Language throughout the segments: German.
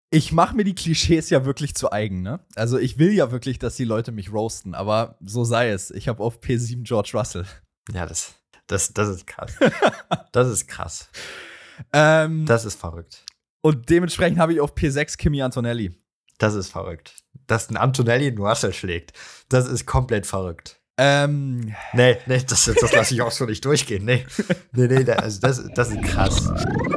Ich mache mir die Klischees ja wirklich zu eigen, ne? Also ich will ja wirklich, dass die Leute mich roasten, aber so sei es. Ich habe auf P7 George Russell. Ja, das ist krass. Das ist krass. Das ist verrückt. Und dementsprechend habe ich auf P6 Kimi Antonelli. Das ist verrückt. Dass ein Antonelli einen Russell schlägt, das ist komplett verrückt. Nee, das lasse ich auch so nicht durchgehen. Nee, also das ist krass.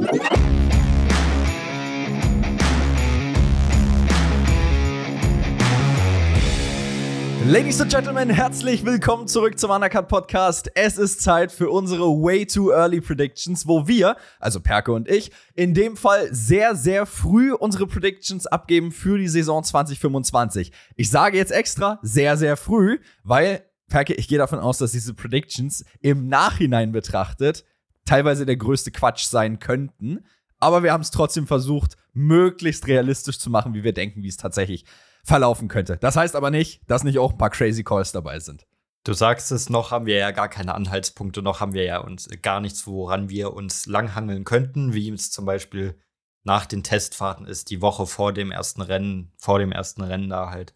Ladies and Gentlemen, herzlich willkommen zurück zum Undercut Podcast. Es ist Zeit für unsere Way Too Early Predictions, wo wir, also Perke und ich, in dem Fall sehr, sehr früh unsere Predictions abgeben für die Saison 2025. Ich sage jetzt extra sehr, sehr früh, weil, Perke, ich gehe davon aus, dass diese Predictions im Nachhinein betrachtet teilweise der größte Quatsch sein könnten. Aber wir haben es trotzdem versucht, möglichst realistisch zu machen, wie wir denken, wie es tatsächlich verlaufen könnte. Das heißt aber nicht, dass nicht auch ein paar crazy Calls dabei sind. Du sagst es, noch haben wir ja gar keine Anhaltspunkte, noch haben wir ja uns gar nichts, woran wir uns langhangeln könnten, wie es zum Beispiel nach den Testfahrten ist, die Woche vor dem ersten Rennen da halt.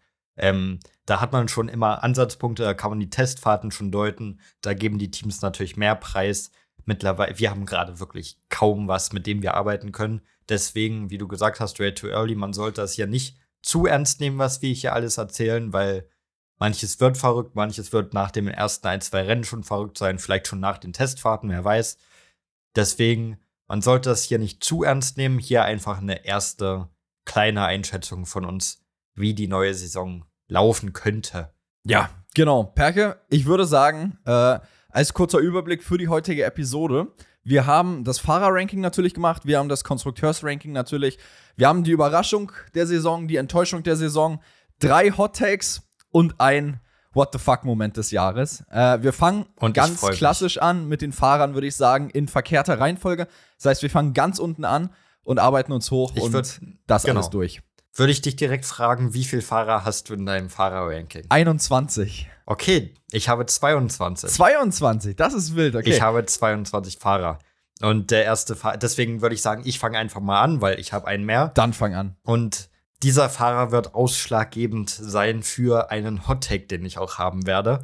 Da hat man schon immer Ansatzpunkte, da kann man die Testfahrten schon deuten, da geben die Teams natürlich mehr Preis. Mittlerweile, wir haben gerade wirklich kaum was, mit dem wir arbeiten können. Deswegen, wie du gesagt hast, way too early, man sollte das ja nicht zu ernst nehmen, was wir hier alles erzählen, weil manches wird verrückt, manches wird nach dem ersten 1-2 Rennen schon verrückt sein, vielleicht schon nach den Testfahrten, wer weiß. Deswegen, man sollte das hier nicht zu ernst nehmen, hier einfach eine erste kleine Einschätzung von uns, wie die neue Saison laufen könnte. Ja, genau. Perke, ich würde sagen, als kurzer Überblick für die heutige Episode: Wir haben das Fahrerranking natürlich gemacht, wir haben das Konstrukteursranking natürlich, wir haben die Überraschung der Saison, die Enttäuschung der Saison, 3 Hot Takes und ein What-the-fuck-Moment des Jahres. Wir fangen ganz klassisch an mit den Fahrern, würde ich sagen, in verkehrter Reihenfolge. Das heißt, wir fangen ganz unten an und arbeiten uns hoch alles durch. Würde ich dich direkt fragen, wie viele Fahrer hast du in deinem Fahrerranking? 21. Okay, ich habe 22. 22, das ist wild, okay. Ich habe 22 Fahrer. Und der erste Fahrer, deswegen würde ich sagen, ich fange einfach mal an, weil ich habe einen mehr. Dann fang an. Und dieser Fahrer wird ausschlaggebend sein für einen Hot-Take, den ich auch haben werde.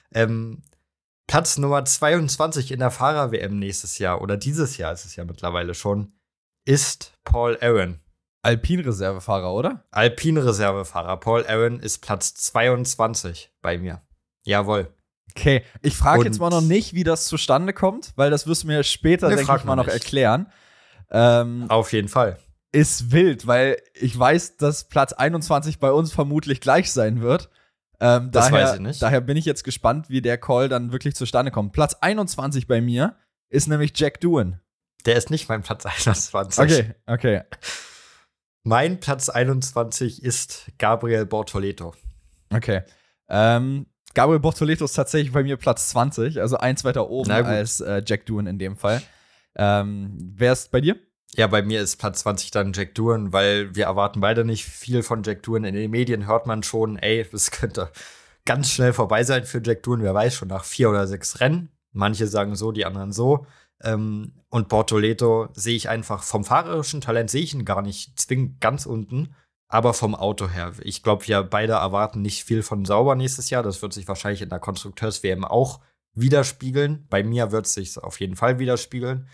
Platz Nummer 22 in der Fahrer-WM nächstes Jahr, oder dieses Jahr ist es ja mittlerweile schon, ist Paul Aron. Alpin-Reservefahrer, oder? Alpin-Reservefahrer. Paul Aron ist Platz 22 bei mir. Jawohl. Okay, ich frage jetzt mal noch nicht, wie das zustande kommt, weil das wirst du mir später, denke ich mal, noch erklären. Auf jeden Fall. Ist wild, weil ich weiß, dass Platz 21 bei uns vermutlich gleich sein wird. Das weiß ich nicht. Daher bin ich jetzt gespannt, wie der Call dann wirklich zustande kommt. Platz 21 bei mir ist nämlich Jack Doohan. Der ist nicht mein Platz 21. Okay. Mein Platz 21 ist Gabriel Bortoleto. Okay. Gabriel Bortoleto ist tatsächlich bei mir Platz 20, also eins weiter oben als Jack Doohan in dem Fall. Wer ist bei dir? Ja, bei mir ist Platz 20 dann Jack Doohan, weil wir erwarten beide nicht viel von Jack Doohan. In den Medien hört man schon, das könnte ganz schnell vorbei sein für Jack Doohan, wer weiß, schon nach 4 oder 6 Rennen. Manche sagen so, die anderen so. Und Bortoleto sehe ich einfach vom fahrerischen Talent, sehe ich ihn gar nicht zwingend ganz unten, aber vom Auto her. Ich glaube, wir beide erwarten nicht viel von Sauber nächstes Jahr. Das wird sich wahrscheinlich in der Konstrukteurs-WM auch widerspiegeln. Bei mir wird es sich auf jeden Fall widerspiegeln.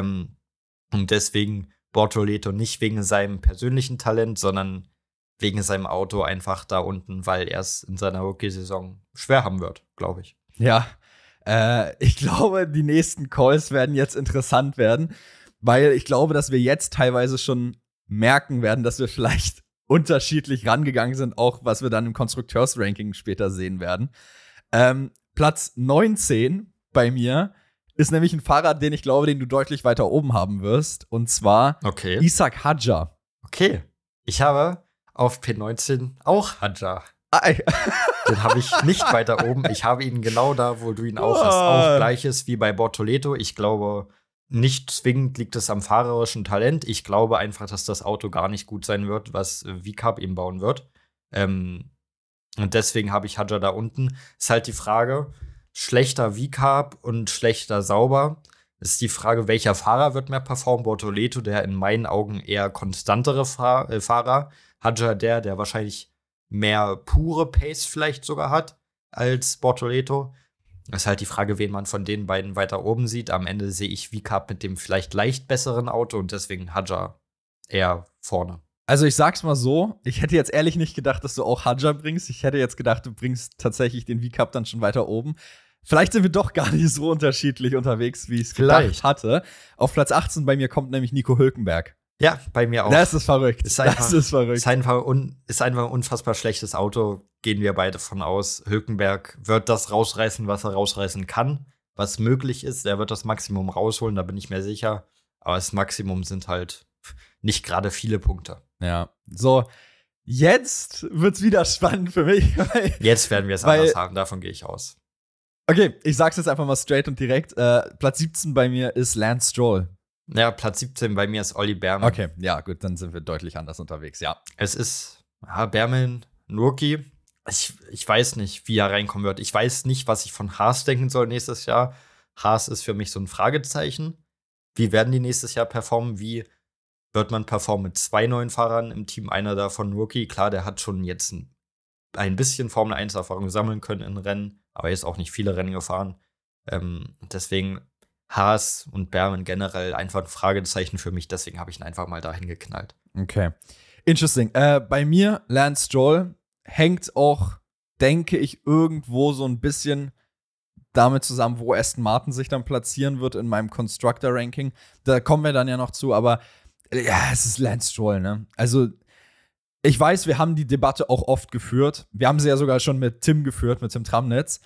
Und deswegen Bortoleto nicht wegen seinem persönlichen Talent, sondern wegen seinem Auto einfach da unten, weil er es in seiner Rookie-Saison schwer haben wird, glaube ich. Ja, ich glaube, die nächsten Calls werden jetzt interessant werden, weil ich glaube, dass wir jetzt teilweise schon merken werden, dass wir vielleicht unterschiedlich rangegangen sind, auch was wir dann im Konstrukteursranking später sehen werden. Platz 19 bei mir ist nämlich ein Fahrer, den ich glaube, den du deutlich weiter oben haben wirst, und zwar Ishak Hadjar. Okay, ich habe auf P19 auch Hadjar. Den habe ich nicht weiter oben. Ich habe ihn genau da, wo du ihn auch hast. Auch Gleiches wie bei Bortoleto. Ich glaube, nicht zwingend liegt es am fahrerischen Talent. Ich glaube einfach, dass das Auto gar nicht gut sein wird, was VCARB ihm bauen wird. Und deswegen habe ich Hadjar da unten. Ist halt die Frage, schlechter VCARB und schlechter Sauber. Ist die Frage, welcher Fahrer wird mehr performen? Bortoleto, der in meinen Augen eher konstantere Fahrer. Hadjar, der wahrscheinlich mehr pure Pace vielleicht sogar hat als Bortoleto. Das ist halt die Frage, wen man von den beiden weiter oben sieht. Am Ende sehe ich VCAP mit dem vielleicht leicht besseren Auto und deswegen Hadjar eher vorne. Also ich sag's mal so, ich hätte jetzt ehrlich nicht gedacht, dass du auch Hadjar bringst. Ich hätte jetzt gedacht, du bringst tatsächlich den VCAP dann schon weiter oben. Vielleicht sind wir doch gar nicht so unterschiedlich unterwegs, wie ich es gedacht hatte. Auf Platz 18 bei mir kommt nämlich Nico Hülkenberg. Ja, bei mir auch. Das ist verrückt. Ist einfach ein unfassbar schlechtes Auto, gehen wir beide von aus. Hülkenberg wird das rausreißen, was er rausreißen kann, was möglich ist. Er wird das Maximum rausholen, da bin ich mir sicher. Aber das Maximum sind halt nicht gerade viele Punkte. Ja, so. Jetzt wird's wieder spannend für mich. Jetzt werden wir es anders haben, davon gehe ich aus. Okay, ich sag's jetzt einfach mal straight und direkt. Platz 17 bei mir ist Lance Stroll. Ja, Platz 17 bei mir ist Olli Behrmann. Okay, ja, gut, dann sind wir deutlich anders unterwegs, ja. Es ist Behrmann, ein Rookie. Ich weiß nicht, wie er reinkommen wird. Ich weiß nicht, was ich von Haas denken soll nächstes Jahr. Haas ist für mich so ein Fragezeichen. Wie werden die nächstes Jahr performen? Wie wird man performen mit 2 neuen Fahrern im Team? Einer davon Rookie. Klar, der hat schon jetzt ein bisschen Formel-1-Erfahrung sammeln können in Rennen, aber er ist auch nicht viele Rennen gefahren. Deswegen Haas und Behrmann generell einfach ein Fragezeichen für mich. Deswegen habe ich ihn einfach mal dahin geknallt. Okay. Interesting. Bei mir, Lance Stroll, hängt auch, denke ich, irgendwo so ein bisschen damit zusammen, wo Aston Martin sich dann platzieren wird in meinem Constructor-Ranking. Da kommen wir dann ja noch zu, aber ja, es ist Lance Stroll, ne? Also, ich weiß, wir haben die Debatte auch oft geführt. Wir haben sie ja sogar schon mit Tim geführt, mit Tim Tramnitz.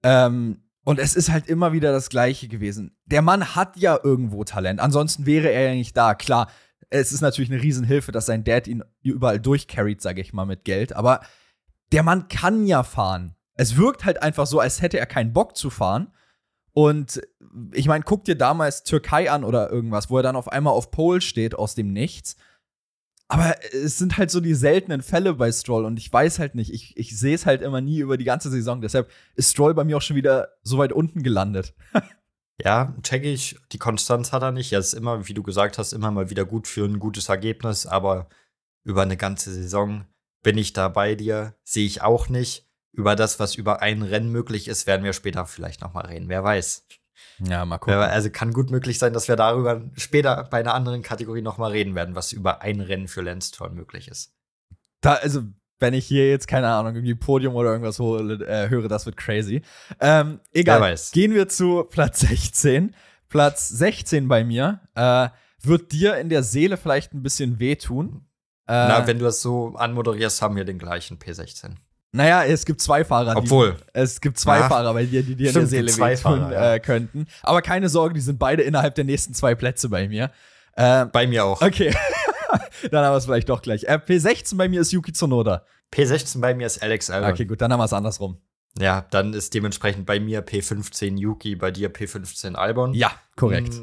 Und es ist halt immer wieder das Gleiche gewesen. Der Mann hat ja irgendwo Talent. Ansonsten wäre er ja nicht da. Klar, es ist natürlich eine Riesenhilfe, dass sein Dad ihn überall durchcarried, sage ich mal, mit Geld. Aber der Mann kann ja fahren. Es wirkt halt einfach so, als hätte er keinen Bock zu fahren. Und ich meine, guck dir damals Türkei an oder irgendwas, wo er dann auf einmal auf Pole steht aus dem Nichts. Aber es sind halt so die seltenen Fälle bei Stroll und ich weiß halt nicht, ich sehe es halt immer nie über die ganze Saison. Deshalb ist Stroll bei mir auch schon wieder so weit unten gelandet. Ja, check ich. Die Konstanz hat er nicht. Er ist immer, wie du gesagt hast, immer mal wieder gut für ein gutes Ergebnis. Aber über eine ganze Saison bin ich da bei dir. Sehe ich auch nicht. Über das, was über ein Rennen möglich ist, werden wir später vielleicht noch mal reden. Wer weiß. Ja, mal gucken. Also kann gut möglich sein, dass wir darüber später bei einer anderen Kategorie noch mal reden werden, was über ein Rennen für Lance Stroll möglich ist. Also, wenn ich hier jetzt, keine Ahnung, irgendwie Podium oder irgendwas höre, das wird crazy. Egal, Wer weiß. Gehen wir zu Platz 16. Platz 16 bei mir wird dir in der Seele vielleicht ein bisschen wehtun. Wenn du das so anmoderierst, haben wir den gleichen P16. Naja, es gibt 2 Fahrer, es gibt zwei Fahrer bei dir, die dir in der Seele wehtun könnten. Aber keine Sorge, die sind beide innerhalb der nächsten 2 Plätze bei mir. Bei mir auch. Okay, dann haben wir es vielleicht doch gleich. P16 bei mir ist Yuki Tsunoda. P16 bei mir ist Alex Albon. Okay, gut, dann haben wir es andersrum. Ja, dann ist dementsprechend bei mir P15 Yuki, bei dir P15 Albon. Ja, korrekt.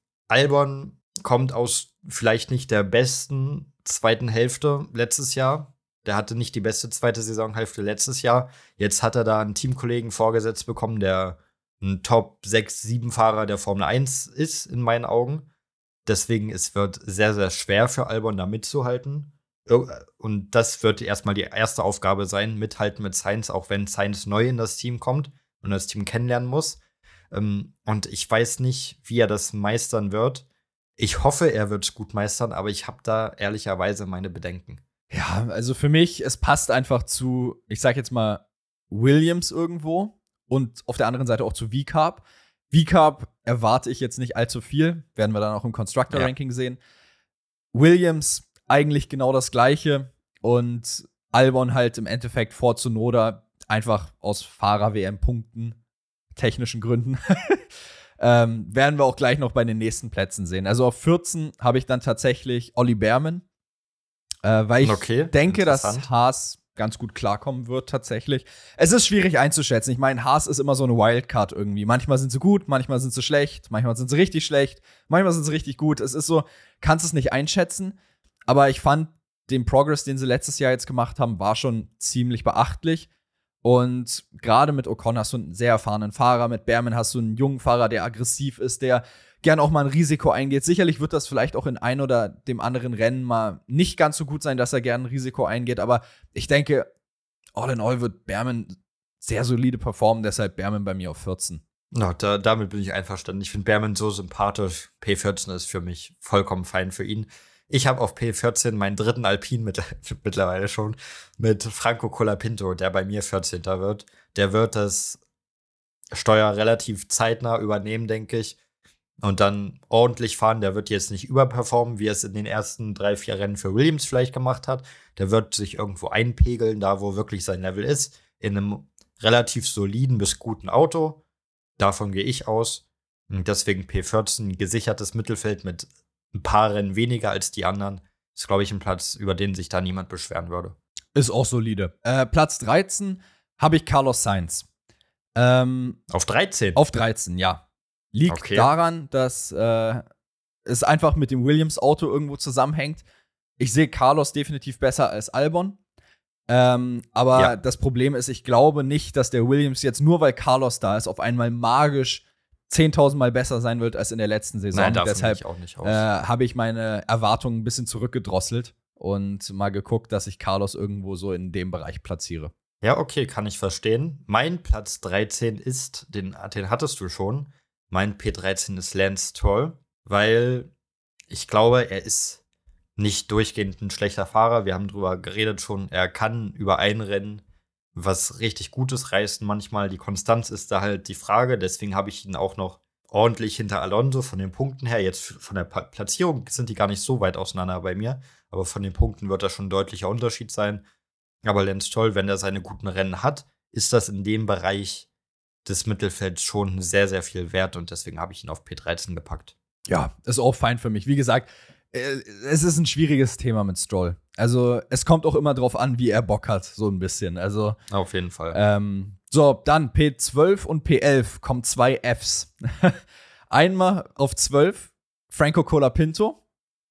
Albon kommt aus vielleicht nicht der besten zweiten Hälfte letztes Jahr. Der hatte nicht die beste zweite Saisonhälfte letztes Jahr. Jetzt hat er da einen Teamkollegen vorgesetzt bekommen, der ein Top 6, 7 Fahrer der Formel 1 ist, in meinen Augen. Deswegen, es wird sehr, sehr schwer für Albon, da mitzuhalten. Und das wird erstmal die erste Aufgabe sein, mithalten mit Sainz, auch wenn Sainz neu in das Team kommt und das Team kennenlernen muss. Und ich weiß nicht, wie er das meistern wird. Ich hoffe, er wird es gut meistern, aber ich habe da ehrlicherweise meine Bedenken. Ja, also für mich, es passt einfach zu, ich sag jetzt mal, Williams irgendwo und auf der anderen Seite auch zu VCAP. VCAP erwarte ich jetzt nicht allzu viel, werden wir dann auch im Constructor-Ranking sehen. Williams eigentlich genau das Gleiche und Albon halt im Endeffekt vor Tsunoda, einfach aus Fahrer-WM-Punkten, technischen Gründen. Werden wir auch gleich noch bei den nächsten Plätzen sehen. Also auf 14 habe ich dann tatsächlich Olli Behrmann. Weil ich denke, dass Haas ganz gut klarkommen wird, tatsächlich. Es ist schwierig einzuschätzen. Ich meine, Haas ist immer so eine Wildcard irgendwie. Manchmal sind sie gut, manchmal sind sie schlecht, manchmal sind sie richtig schlecht, manchmal sind sie richtig gut. Es ist so, kannst es nicht einschätzen. Aber ich fand, den Progress, den sie letztes Jahr jetzt gemacht haben, war schon ziemlich beachtlich. Und gerade mit Ocon hast du einen sehr erfahrenen Fahrer, mit Behrmann hast du einen jungen Fahrer, der aggressiv ist, der gern auch mal ein Risiko eingeht. Sicherlich wird das vielleicht auch in ein oder dem anderen Rennen mal nicht ganz so gut sein, dass er gern ein Risiko eingeht. Aber ich denke, all in all wird Behrman sehr solide performen. Deshalb Behrman bei mir auf 14. No, damit bin ich einverstanden. Ich finde Behrman so sympathisch. P14 ist für mich vollkommen fein für ihn. Ich habe auf P14 meinen dritten Alpin mittlerweile schon mit Franco Colapinto, der bei mir 14. wird. Der wird das Steuer relativ zeitnah übernehmen, denke ich. Und dann ordentlich fahren. Der wird jetzt nicht überperformen, wie er es in den ersten 3-4 Rennen für Williams vielleicht gemacht hat. Der wird sich irgendwo einpegeln, da wo wirklich sein Level ist. In einem relativ soliden bis guten Auto. Davon gehe ich aus. Und deswegen P14, gesichertes Mittelfeld mit ein paar Rennen weniger als die anderen. Ist, glaube ich, ein Platz, über den sich da niemand beschweren würde. Ist auch solide. Platz 13 habe ich Carlos Sainz. Auf 13? Auf 13, ja. Liegt daran, dass es einfach mit dem Williams-Auto irgendwo zusammenhängt. Ich sehe Carlos definitiv besser als Albon. Aber das Problem ist, ich glaube nicht, dass der Williams jetzt nur, weil Carlos da ist, auf einmal magisch 10.000 Mal besser sein wird als in der letzten Saison. Nein, deshalb auch nicht aus. habe ich meine Erwartungen ein bisschen zurückgedrosselt und mal geguckt, dass ich Carlos irgendwo so in dem Bereich platziere. Ja, okay, kann ich verstehen. Mein Platz 13 ist, den hattest du schon, mein P13 ist Lance Stroll, weil ich glaube, er ist nicht durchgehend ein schlechter Fahrer. Wir haben drüber geredet schon, er kann über ein Rennen was richtig Gutes reißen manchmal. Die Konstanz ist da halt die Frage. Deswegen habe ich ihn auch noch ordentlich hinter Alonso von den Punkten her. Jetzt von der Platzierung sind die gar nicht so weit auseinander bei mir. Aber von den Punkten wird da schon ein deutlicher Unterschied sein. Aber Lance Stroll, wenn er seine guten Rennen hat, ist das in dem Bereich des Mittelfelds schon sehr, sehr viel wert. Und deswegen habe ich ihn auf P13 gepackt. Ja, ist auch fein für mich. Wie gesagt, es ist ein schwieriges Thema mit Stroll. Also, es kommt auch immer drauf an, wie er Bock hat, so ein bisschen. Also, auf jeden Fall. So, dann P12 und P11 kommen 2 Fs. Einmal auf 12 Franco Colapinto.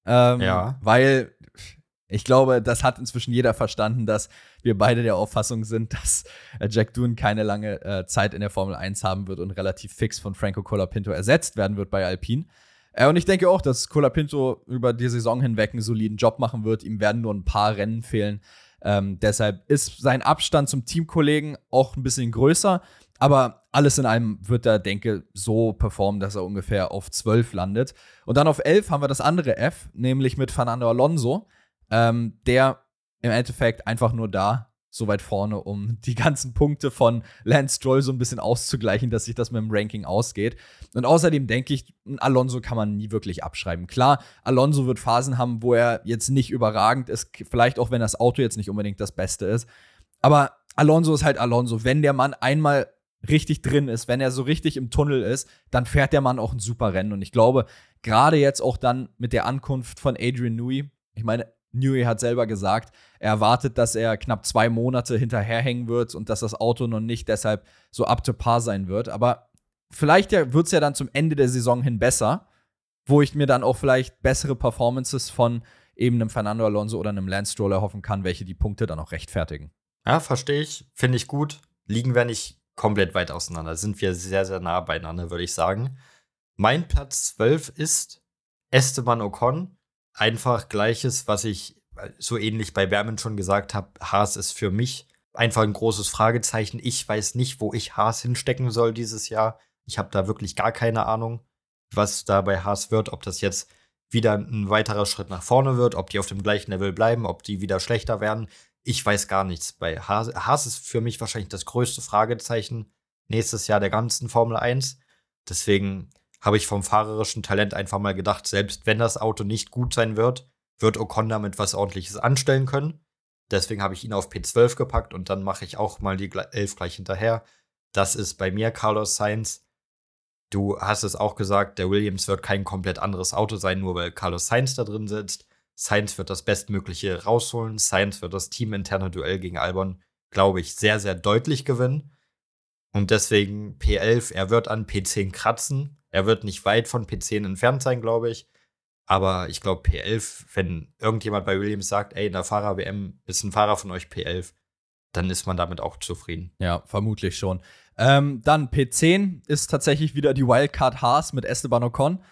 Weil ich glaube, das hat inzwischen jeder verstanden, dass wir beide der Auffassung sind, dass Jack Doohan keine lange Zeit in der Formel 1 haben wird und relativ fix von Franco Colapinto ersetzt werden wird bei Alpine. Und ich denke auch, dass Colapinto über die Saison hinweg einen soliden Job machen wird. Ihm werden nur ein paar Rennen fehlen. Deshalb ist sein Abstand zum Teamkollegen auch ein bisschen größer. Aber alles in allem wird er, denke ich, so performen, dass er ungefähr auf 12 landet. Und dann auf 11 haben wir das andere F, nämlich mit Fernando Alonso, der im Endeffekt einfach nur da so weit vorne, um die ganzen Punkte von Lance Stroll so ein bisschen auszugleichen, dass sich das mit dem Ranking ausgeht. Und außerdem denke ich, Alonso kann man nie wirklich abschreiben. Klar, Alonso wird Phasen haben, wo er jetzt nicht überragend ist, vielleicht auch, wenn das Auto jetzt nicht unbedingt das Beste ist. Aber Alonso ist halt Alonso. Wenn der Mann einmal richtig drin ist, wenn er so richtig im Tunnel ist, dann fährt der Mann auch ein super Rennen. Und ich glaube, gerade jetzt auch dann mit der Ankunft von Adrian Newey, ich meine, Newey hat selber gesagt, er erwartet, dass er knapp 2 Monate hinterherhängen wird und dass das Auto noch nicht deshalb so up to par sein wird. Aber vielleicht wird es ja dann zum Ende der Saison hin besser, wo ich mir dann auch vielleicht bessere Performances von eben einem Fernando Alonso oder einem Lance Stroll erhoffen kann, welche die Punkte dann auch rechtfertigen. Ja, verstehe ich. Finde ich gut. Liegen wir nicht komplett weit auseinander. Sind wir sehr, sehr nah beieinander, würde ich sagen. Mein Platz 12 ist Esteban Ocon. Einfach Gleiches, was ich so ähnlich bei Behrman schon gesagt habe. Haas ist für mich einfach ein großes Fragezeichen. Ich weiß nicht, wo ich Haas hinstecken soll dieses Jahr. Ich habe da wirklich gar keine Ahnung, was da bei Haas wird. Ob das jetzt wieder ein weiterer Schritt nach vorne wird, ob die auf dem gleichen Level bleiben, ob die wieder schlechter werden. Ich weiß gar nichts. Bei Haas, Haas ist für mich wahrscheinlich das größte Fragezeichen nächstes Jahr der ganzen Formel 1. Deswegen habe ich vom fahrerischen Talent einfach mal gedacht, selbst wenn das Auto nicht gut sein wird, wird Ocon damit was Ordentliches anstellen können. Deswegen habe ich ihn auf P12 gepackt und dann mache ich auch mal die 11 gleich hinterher. Das ist bei mir Carlos Sainz. Du hast es auch gesagt, der Williams wird kein komplett anderes Auto sein, nur weil Carlos Sainz da drin sitzt. Sainz wird das Bestmögliche rausholen. Sainz wird das teaminterne Duell gegen Albon, glaube ich, sehr, sehr deutlich gewinnen. Und deswegen P11, er wird an P10 kratzen. Er wird nicht weit von P10 entfernt sein, glaube ich. Aber ich glaube P11, wenn irgendjemand bei Williams sagt, ey, in der Fahrer-WM ist ein Fahrer von euch P11, dann ist man damit auch zufrieden. Ja, vermutlich schon. Dann P10 ist tatsächlich wieder die Wildcard Haas mit Esteban Ocon.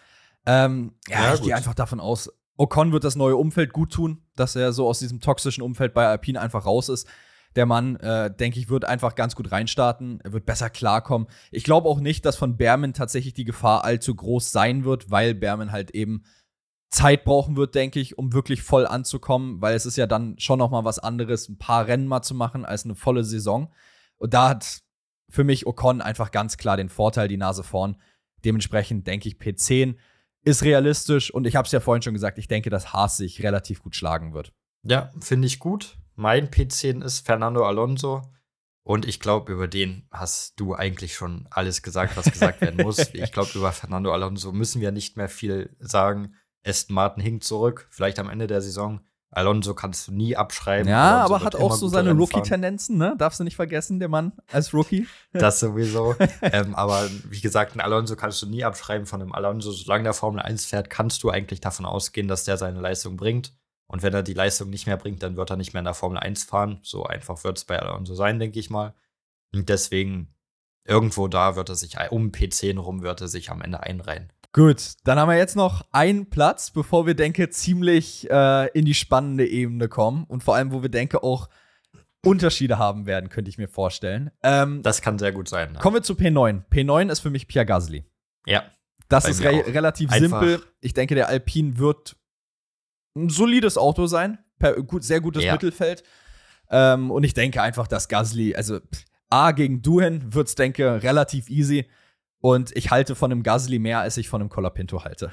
Ich gehe einfach davon aus, Ocon wird das neue Umfeld gut tun, dass er so aus diesem toxischen Umfeld bei Alpine einfach raus ist. Der Mann, denke ich, wird einfach ganz gut reinstarten. Er wird besser klarkommen. Ich glaube auch nicht, dass von Behrman tatsächlich die Gefahr allzu groß sein wird, weil Behrman halt eben Zeit brauchen wird, denke ich, um wirklich voll anzukommen, weil es ist ja dann schon noch mal was anderes, ein paar Rennen mal zu machen, als eine volle Saison. Und da hat für mich Ocon einfach ganz klar den Vorteil, die Nase vorn. Dementsprechend denke ich, P10 ist realistisch und ich habe es ja vorhin schon gesagt, ich denke, dass Haas sich relativ gut schlagen wird. Ja, finde ich gut. Mein P10 ist Fernando Alonso und ich glaube, über den hast du eigentlich schon alles gesagt, was gesagt werden muss. Ich glaube, über Fernando Alonso müssen wir nicht mehr viel sagen. Aston Martin hinkt zurück, vielleicht am Ende der Saison. Alonso kannst du nie abschreiben. Ja, Alonso aber hat auch so seine Rookie-Tendenzen, ne? Darfst du nicht vergessen, der Mann als Rookie. Das sowieso. Aber wie gesagt, ein Alonso kannst du nie abschreiben von einem Alonso. Solange der Formel 1 fährt, kannst du eigentlich davon ausgehen, dass der seine Leistung bringt. Und wenn er die Leistung nicht mehr bringt, dann wird er nicht mehr in der Formel 1 fahren. So einfach wird es bei Alonso sein, denke ich mal. Und deswegen, irgendwo da wird er sich, um P10 rum, wird er sich am Ende einreihen. Gut, dann haben wir jetzt noch einen Platz, bevor wir, denke, ziemlich in die spannende Ebene kommen. Und vor allem, wo wir, denke, auch Unterschiede haben werden, könnte ich mir vorstellen. Das kann sehr gut sein. Ne? Kommen wir zu P9. P9 ist für mich Pierre Gasly. Ja. Das ist relativ simpel. Ich denke, der Alpine wird ein solides Auto sein. Sehr gutes Mittelfeld. Und ich denke einfach, dass Gasly, also A gegen Doohan wird's, denke, relativ easy. Und ich halte von einem Gasly mehr, als ich von einem Colapinto halte.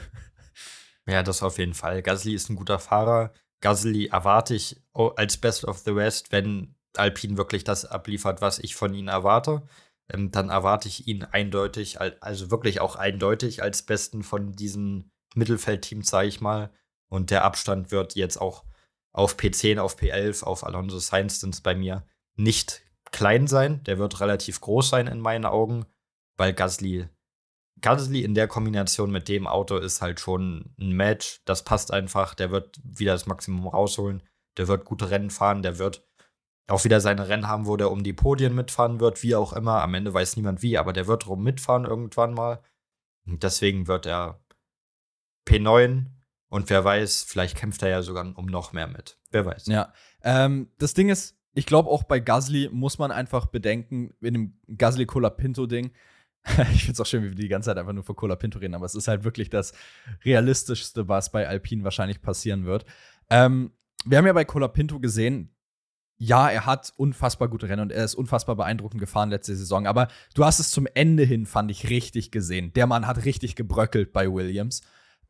Ja, das auf jeden Fall. Gasly ist ein guter Fahrer. Gasly erwarte ich als Best of the Rest, wenn Alpine wirklich das abliefert, was ich von ihnen erwarte. Dann erwarte ich ihn eindeutig, also wirklich auch eindeutig als Besten von diesen Mittelfeldteams, sage ich mal. Und der Abstand wird jetzt auch auf P10, auf P11, auf Alonso Sainz bei mir nicht klein sein. Der wird relativ groß sein in meinen Augen. Weil Gasly in der Kombination mit dem Auto ist halt schon ein Match. Das passt einfach. Der wird wieder das Maximum rausholen. Der wird gute Rennen fahren. Der wird auch wieder seine Rennen haben, wo der um die Podien mitfahren wird. Wie auch immer. Am Ende weiß niemand wie, aber der wird drum mitfahren irgendwann mal. Und deswegen wird er P9. Und wer weiß, vielleicht kämpft er ja sogar um noch mehr mit. Wer weiß. Ja. Das Ding ist, ich glaube auch bei Gasly muss man einfach bedenken, in dem Gasly-Colapinto-Ding, ich finde es auch schön, wie wir die ganze Zeit einfach nur von Colapinto reden, aber es ist halt wirklich das Realistischste, was bei Alpine wahrscheinlich passieren wird. Wir haben ja bei Colapinto gesehen, ja, er hat unfassbar gute Rennen und er ist unfassbar beeindruckend gefahren letzte Saison, aber du hast es zum Ende hin, fand ich, richtig gesehen. Der Mann hat richtig gebröckelt bei Williams.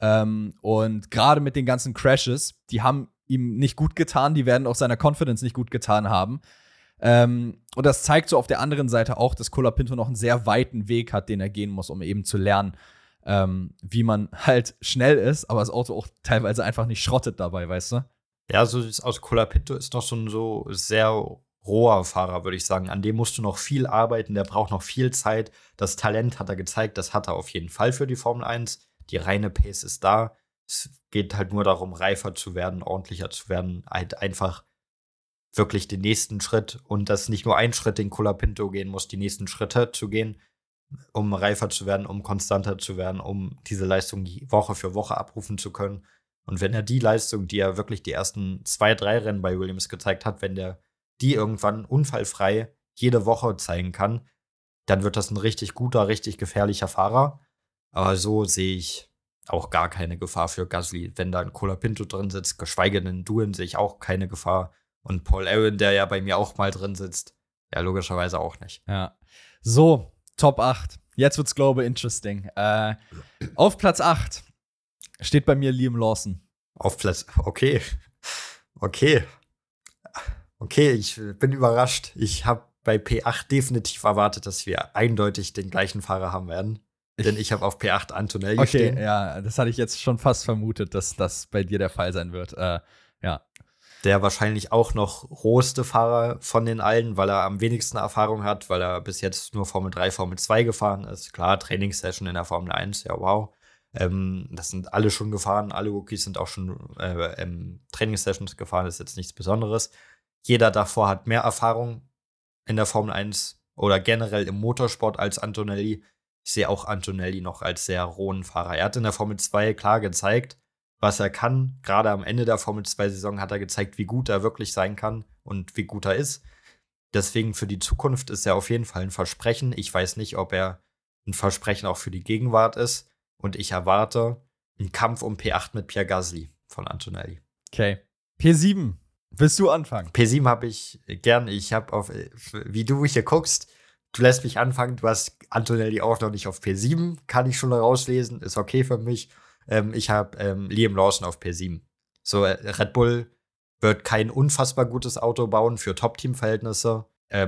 Und gerade mit den ganzen Crashes, die haben ihm nicht gut getan, die werden auch seiner Confidence nicht gut getan haben. Und das zeigt so auf der anderen Seite auch, dass Colapinto noch einen sehr weiten Weg hat, den er gehen muss, um eben zu lernen, wie man halt schnell ist, aber das Auto auch teilweise einfach nicht schrottet dabei, weißt du? Ja, so aus Colapinto ist noch so ein sehr roher Fahrer, würde ich sagen. An dem musst du noch viel arbeiten, der braucht noch viel Zeit. Das Talent hat er gezeigt, das hat er auf jeden Fall für die Formel 1. Die reine Pace ist da. Es geht halt nur darum, reifer zu werden, ordentlicher zu werden, halt einfach wirklich den nächsten Schritt und das nicht nur ein Schritt, den Colapinto gehen muss, die nächsten Schritte zu gehen, um reifer zu werden, um konstanter zu werden, um diese Leistung Woche für Woche abrufen zu können. Und wenn er die Leistung, die er wirklich die ersten 2, 3 Rennen bei Williams gezeigt hat, wenn der die irgendwann unfallfrei jede Woche zeigen kann, dann wird das ein richtig guter, richtig gefährlicher Fahrer. Aber so sehe ich auch gar keine Gefahr für Gasly. Wenn da ein Colapinto drin sitzt, geschweige denn Doohan, sehe ich auch keine Gefahr. Und Paul Aaron, der ja bei mir auch mal drin sitzt, ja, logischerweise auch nicht. Ja. So, Top 8. Jetzt wird's, glaube ich, interesting. Auf Platz 8 steht bei mir Liam Lawson. Auf Platz, okay, ich bin überrascht. Ich habe bei P8 definitiv erwartet, dass wir eindeutig den gleichen Fahrer haben werden. Denn ich habe auf P8 Antonelli stehen. Okay, ja, das hatte ich jetzt schon fast vermutet, dass das bei dir der Fall sein wird. Ja. Der wahrscheinlich auch noch rohste Fahrer von den allen, weil er am wenigsten Erfahrung hat, weil er bis jetzt nur Formel 3, Formel 2 gefahren ist. Klar, Trainingssession in der Formel 1, ja wow. Das sind alle schon gefahren, alle Rookies sind auch schon Trainingssessions gefahren, das ist jetzt nichts Besonderes. Jeder davor hat mehr Erfahrung in der Formel 1 oder generell im Motorsport als Antonelli. Ich sehe auch Antonelli noch als sehr rohen Fahrer. Er hat in der Formel 2 klar gezeigt, was er kann. Gerade am Ende der Formel 2-Saison hat er gezeigt, wie gut er wirklich sein kann und wie gut er ist. Deswegen für die Zukunft ist er auf jeden Fall ein Versprechen. Ich weiß nicht, ob er ein Versprechen auch für die Gegenwart ist. Und ich erwarte einen Kampf um P8 mit Pierre Gasly von Antonelli. Okay. P7. Willst du anfangen? P7 habe ich gern. Ich habe auf, wie du hier guckst, du lässt mich anfangen. Du hast Antonelli auch noch nicht auf P7. Kann ich schon rauslesen. Ist okay für mich. Ich habe Liam Lawson auf P7. So, Red Bull wird kein unfassbar gutes Auto bauen für Top-Team-Verhältnisse.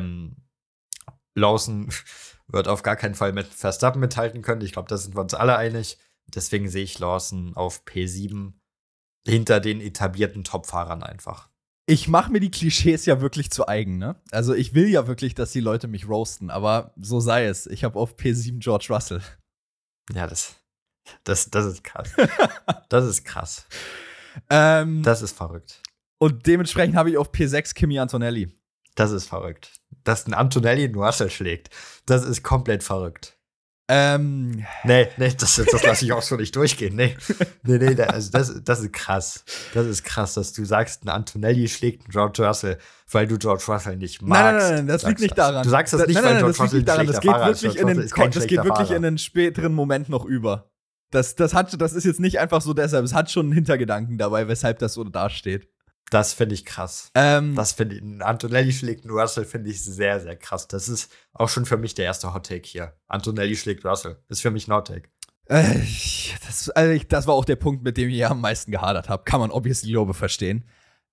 Lawson wird auf gar keinen Fall mit Verstappen mithalten können. Ich glaube, da sind wir uns alle einig. Deswegen sehe ich Lawson auf P7 hinter den etablierten Top-Fahrern einfach. Ich mache mir die Klischees ja wirklich zu eigen, ne? Also ich will ja wirklich, dass die Leute mich roasten, aber so sei es. Ich habe auf P7 George Russell. Ja, das ist krass. Das ist krass. Das ist verrückt. Und dementsprechend habe ich auf P6 Kimi Antonelli. Das ist verrückt. Dass ein Antonelli einen Russell schlägt, das ist komplett verrückt. Nee, das lasse ich auch so nicht durchgehen. Nee, also das ist krass. Das ist krass, dass du sagst, ein Antonelli schlägt einen George Russell, weil du George Russell nicht magst. Nein, das liegt nicht daran. Du sagst das nicht, weil George Russell ein daran. schlechter Fahrer ist. Das geht wirklich in den späteren Moment noch über. Das ist jetzt nicht einfach so deshalb. Es hat schon einen Hintergedanken dabei, weshalb das so dasteht. Das finde ich krass. Das finde ich, Antonelli schlägt einen Russell, finde ich sehr, sehr krass. Das ist auch schon für mich der erste Hottake hier. Antonelli schlägt Russell. Ist für mich ein Hottake. Das war auch der Punkt, mit dem ich am meisten gehadert habe. Kann man obviously, glaube ich, verstehen.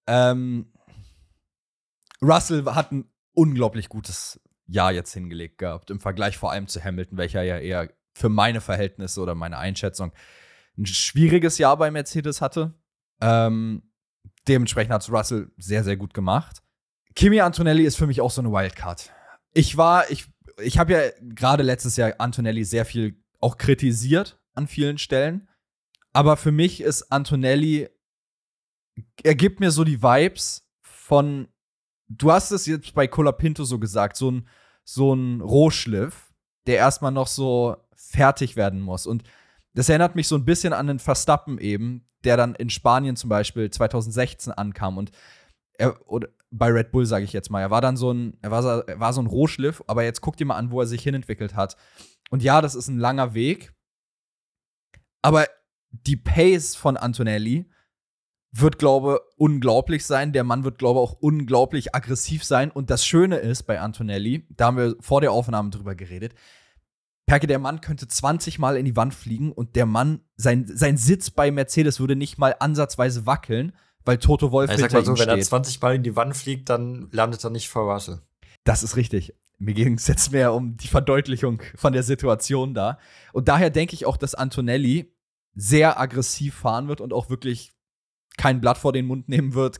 Russell hat ein unglaublich gutes Jahr jetzt hingelegt gehabt. Im Vergleich vor allem zu Hamilton, welcher ja eher für meine Verhältnisse oder meine Einschätzung ein schwieriges Jahr bei Mercedes hatte. Dementsprechend hat es Russell sehr, sehr gut gemacht. Kimi Antonelli ist für mich auch so eine Wildcard. Ich habe ja gerade letztes Jahr Antonelli sehr viel auch kritisiert an vielen Stellen. Aber für mich ist Antonelli, er gibt mir so die Vibes von, du hast es jetzt bei Colapinto so gesagt, so ein Rohschliff, der erstmal noch so fertig werden muss. Und das erinnert mich so ein bisschen an den Verstappen eben, der dann in Spanien zum Beispiel 2016 ankam und oder bei Red Bull, sage ich jetzt mal, er war so ein Rohschliff, aber jetzt guck dir mal an, wo er sich hinentwickelt hat. Und ja, das ist ein langer Weg, aber die Pace von Antonelli wird, glaube ich, unglaublich sein. Der Mann wird, glaube ich, auch unglaublich aggressiv sein. Und das Schöne ist bei Antonelli, da haben wir vor der Aufnahme drüber geredet, Perke, der Mann könnte 20 Mal in die Wand fliegen und der Mann, sein Sitz bei Mercedes würde nicht mal ansatzweise wackeln, weil Toto Wolff hinter ihm steht. Ich sag mal so, wenn er 20 Mal in die Wand fliegt, dann landet er nicht vor Russell. Das ist richtig. Mir ging es jetzt mehr um die Verdeutlichung von der Situation da. Und daher denke ich auch, dass Antonelli sehr aggressiv fahren wird und auch wirklich kein Blatt vor den Mund nehmen wird,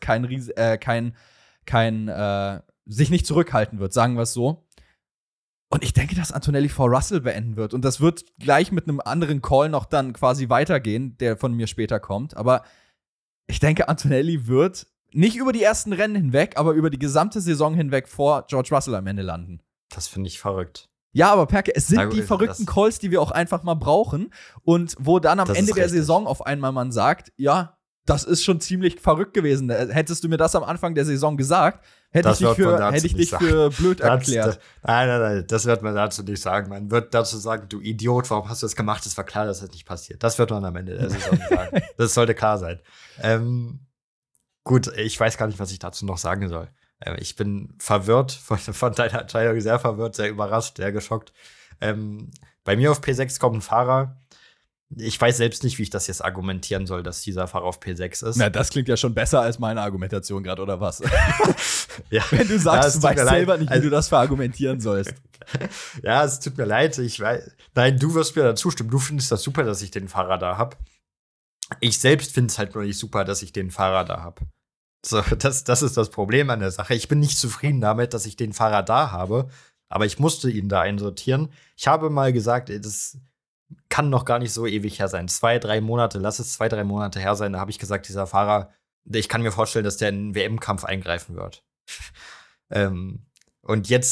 sich nicht zurückhalten wird, sagen wir es so. Und ich denke, dass Antonelli vor Russell beenden wird. Und das wird gleich mit einem anderen Call noch dann quasi weitergehen, der von mir später kommt. Aber ich denke, Antonelli wird nicht über die ersten Rennen hinweg, aber über die gesamte Saison hinweg vor George Russell am Ende landen. Das finde ich verrückt. Ja, aber Perke, es sind die verrückten Calls, die wir auch einfach mal brauchen. Und wo dann am Ende der Saison auf einmal man sagt, ja, das ist schon ziemlich verrückt gewesen. Hättest du mir das am Anfang der Saison gesagt, hätte ich dich für blöd erklärt. Nein, das wird man dazu nicht sagen. Man wird dazu sagen, du Idiot, warum hast du das gemacht? Es war klar, dass das nicht passiert. Das wird man am Ende der Saison sagen. Das sollte klar sein. Gut, ich weiß gar nicht, was ich dazu noch sagen soll. Ich bin verwirrt von deiner Entscheidung, sehr verwirrt, sehr überrascht, sehr geschockt. Bei mir auf P6 kommt ein Fahrer. Ich weiß selbst nicht, wie ich das jetzt argumentieren soll, dass dieser Fahrer auf P6 ist. Na, das klingt ja schon besser als meine Argumentation gerade, oder was? Ja. Wenn du sagst, du weißt selber nicht, wie du das verargumentieren sollst. Ja, es tut mir leid. Nein, du wirst mir da zustimmen. Du findest das super, dass ich den Fahrer da habe. Ich selbst finde es halt nur nicht super, dass ich den Fahrer da habe. So, das ist das Problem an der Sache. Ich bin nicht zufrieden damit, dass ich den Fahrer da habe, aber ich musste ihn da einsortieren. Ich habe mal gesagt, das kann noch gar nicht so ewig her sein. 2-3 Monate, lass es 2-3 Monate her sein, da habe ich gesagt, dieser Fahrer, ich kann mir vorstellen, dass der in den WM-Kampf eingreifen wird. Und jetzt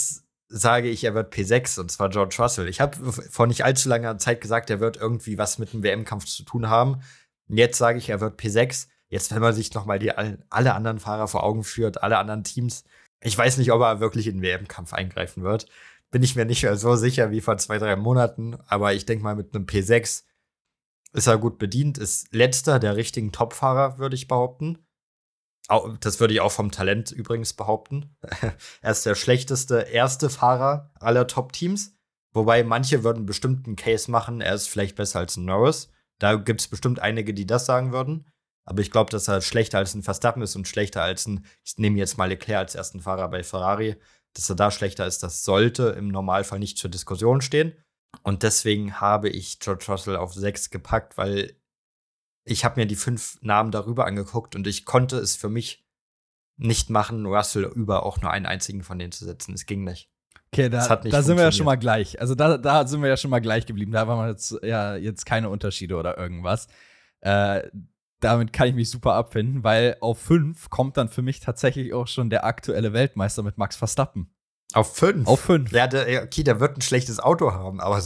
sage ich, er wird P6, und zwar George Russell. Ich habe vor nicht allzu langer Zeit gesagt, er wird irgendwie was mit dem WM-Kampf zu tun haben. Jetzt sage ich, er wird P6. Jetzt, wenn man sich noch mal alle anderen Fahrer vor Augen führt, alle anderen Teams, ich weiß nicht, ob er wirklich in den WM-Kampf eingreifen wird. Bin ich mir nicht mehr so sicher wie vor 2-3 Monaten. Aber ich denke mal, mit einem P6 ist er gut bedient. Ist letzter der richtigen Top-Fahrer, würde ich behaupten. Das würde ich auch vom Talent übrigens behaupten. Er ist der schlechteste erste Fahrer aller Top-Teams. Wobei manche würden bestimmt einen Case machen, er ist vielleicht besser als ein Norris. Da gibt es bestimmt einige, die das sagen würden. Aber ich glaube, dass er schlechter als ein Verstappen ist und schlechter als ich nehme jetzt mal Leclerc als ersten Fahrer bei Ferrari, dass er da schlechter ist, das sollte im Normalfall nicht zur Diskussion stehen. Und deswegen habe ich George Russell auf 6 gepackt, weil ich habe mir die 5 Namen darüber angeguckt und ich konnte es für mich nicht machen, Russell über auch nur einen einzigen von denen zu setzen. Es ging nicht. Okay, da sind wir ja schon mal gleich. Also da sind wir ja schon mal gleich geblieben. Da waren jetzt keine Unterschiede oder irgendwas. Damit kann ich mich super abfinden, weil auf 5 kommt dann für mich tatsächlich auch schon der aktuelle Weltmeister mit Max Verstappen. Auf 5? Auf 5. Ja, der wird ein schlechtes Auto haben, aber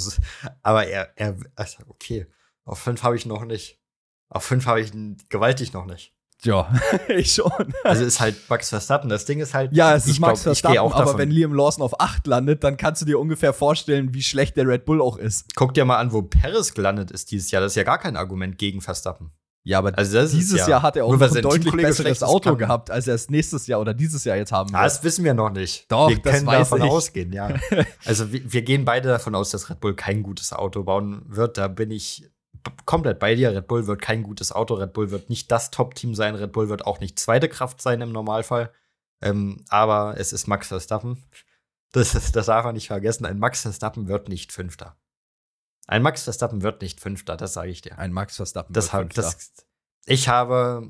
also okay. Auf 5 habe ich noch nicht. Auf 5 habe ich gewaltig noch nicht. Ja, ich schon. Also ist halt Max Verstappen. Das Ding ist halt. Ja, es ist Max Verstappen, auch aber wenn Liam Lawson auf 8 landet, dann kannst du dir ungefähr vorstellen, wie schlecht der Red Bull auch ist. Guck dir mal an, wo Perez gelandet ist dieses Jahr. Das ist ja gar kein Argument gegen Verstappen. Ja, aber dieses Jahr hat er auch ein deutlich besseres Auto gehabt, als er es nächstes Jahr oder dieses Jahr jetzt haben wird. Das wissen wir noch nicht. Doch, wir können davon ausgehen, ja. ja. Also wir gehen beide davon aus, dass Red Bull kein gutes Auto bauen wird. Da bin ich komplett bei dir. Red Bull wird kein gutes Auto. Red Bull wird nicht das Top-Team sein. Red Bull wird auch nicht zweite Kraft sein im Normalfall. Aber es ist Max Verstappen. Das darf man nicht vergessen. Ein Max Verstappen wird nicht Fünfter. Ein Max Verstappen wird nicht Fünfter, das sage ich dir. Ein Max Verstappen wird Fünfter. Ich habe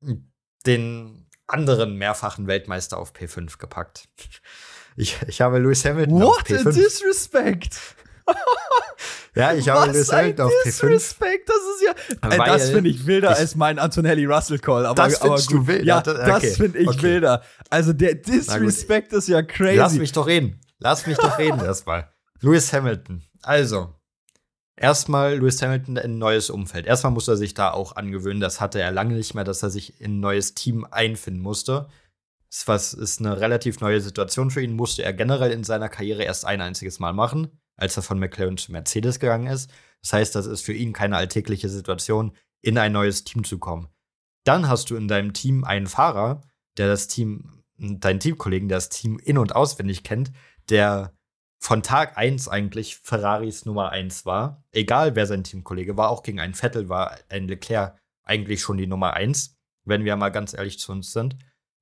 den anderen mehrfachen Weltmeister auf P5 gepackt. Ich habe Lewis Hamilton auf P5. What a disrespect! Ja, ich habe Lewis Hamilton auf P5. Disrespect, das ist ja. Das finde ich wilder als mein Antonelli Russell Call. Das findest du wild? Ja, das finde ich wilder. Also der Disrespect ist ja crazy. Lass mich doch reden erstmal. Lewis Hamilton. Also, erstmal Lewis Hamilton in ein neues Umfeld. Erstmal muss er sich da auch angewöhnen. Das hatte er lange nicht mehr, dass er sich in ein neues Team einfinden musste. Das ist eine relativ neue Situation für ihn. Musste er generell in seiner Karriere erst ein einziges Mal machen, als er von McLaren zu Mercedes gegangen ist. Das heißt, das ist für ihn keine alltägliche Situation, in ein neues Team zu kommen. Dann hast du in deinem Team einen Fahrer, der deinen Teamkollegen, der das Team in- und auswendig kennt, der von Tag 1 eigentlich Ferraris Nummer 1 war. Egal, wer sein Teamkollege war, auch gegen einen Vettel war ein Leclerc eigentlich schon die Nummer 1, wenn wir mal ganz ehrlich zu uns sind.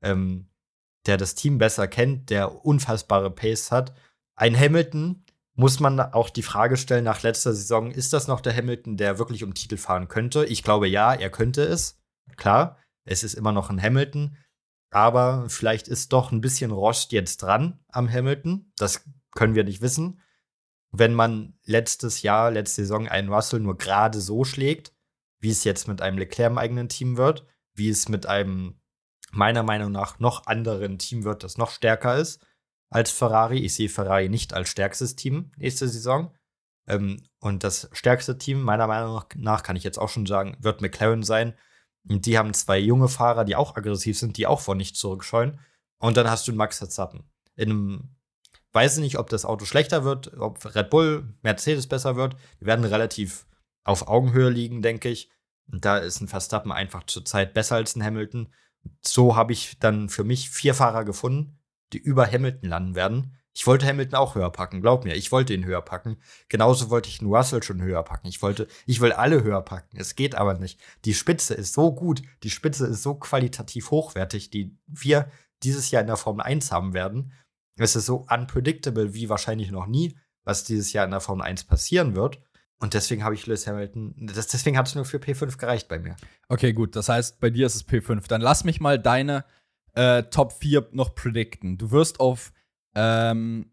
Der das Team besser kennt, der unfassbare Pace hat. Ein Hamilton, muss man auch die Frage stellen nach letzter Saison, ist das noch der Hamilton, der wirklich um Titel fahren könnte? Ich glaube, ja, er könnte es. Klar, es ist immer noch ein Hamilton, aber vielleicht ist doch ein bisschen Rost jetzt dran am Hamilton. Das können wir nicht wissen. Wenn man letzte Saison einen Russell nur gerade so schlägt, wie es jetzt mit einem Leclerc im eigenen Team wird, wie es mit einem meiner Meinung nach noch anderen Team wird, das noch stärker ist als Ferrari. Ich sehe Ferrari nicht als stärkstes Team nächste Saison. Und das stärkste Team, meiner Meinung nach, kann ich jetzt auch schon sagen, wird McLaren sein. Und die haben 2 junge Fahrer, die auch aggressiv sind, die auch vor nichts zurückscheuen. Und dann hast du Max Verstappen. Weiß nicht, ob das Auto schlechter wird, ob Red Bull, Mercedes besser wird. Die werden relativ auf Augenhöhe liegen, denke ich. Und da ist ein Verstappen einfach zurzeit besser als ein Hamilton. So habe ich dann für mich 4 Fahrer gefunden, die über Hamilton landen werden. Ich wollte Hamilton auch höher packen, glaub mir, ich wollte ihn höher packen. Genauso wollte ich einen Russell schon höher packen. Ich will alle höher packen. Es geht aber nicht. Die Spitze ist so gut, die Spitze ist so qualitativ hochwertig, die wir dieses Jahr in der Formel 1 haben werden. Es ist so unpredictable wie wahrscheinlich noch nie, was dieses Jahr in der Formel 1 passieren wird. Und deswegen habe ich Lewis Hamilton, deswegen hat es nur für P5 gereicht bei mir. Okay, gut, das heißt, bei dir ist es P5. Dann lass mich mal deine Top 4 noch predikten. Du wirst auf 4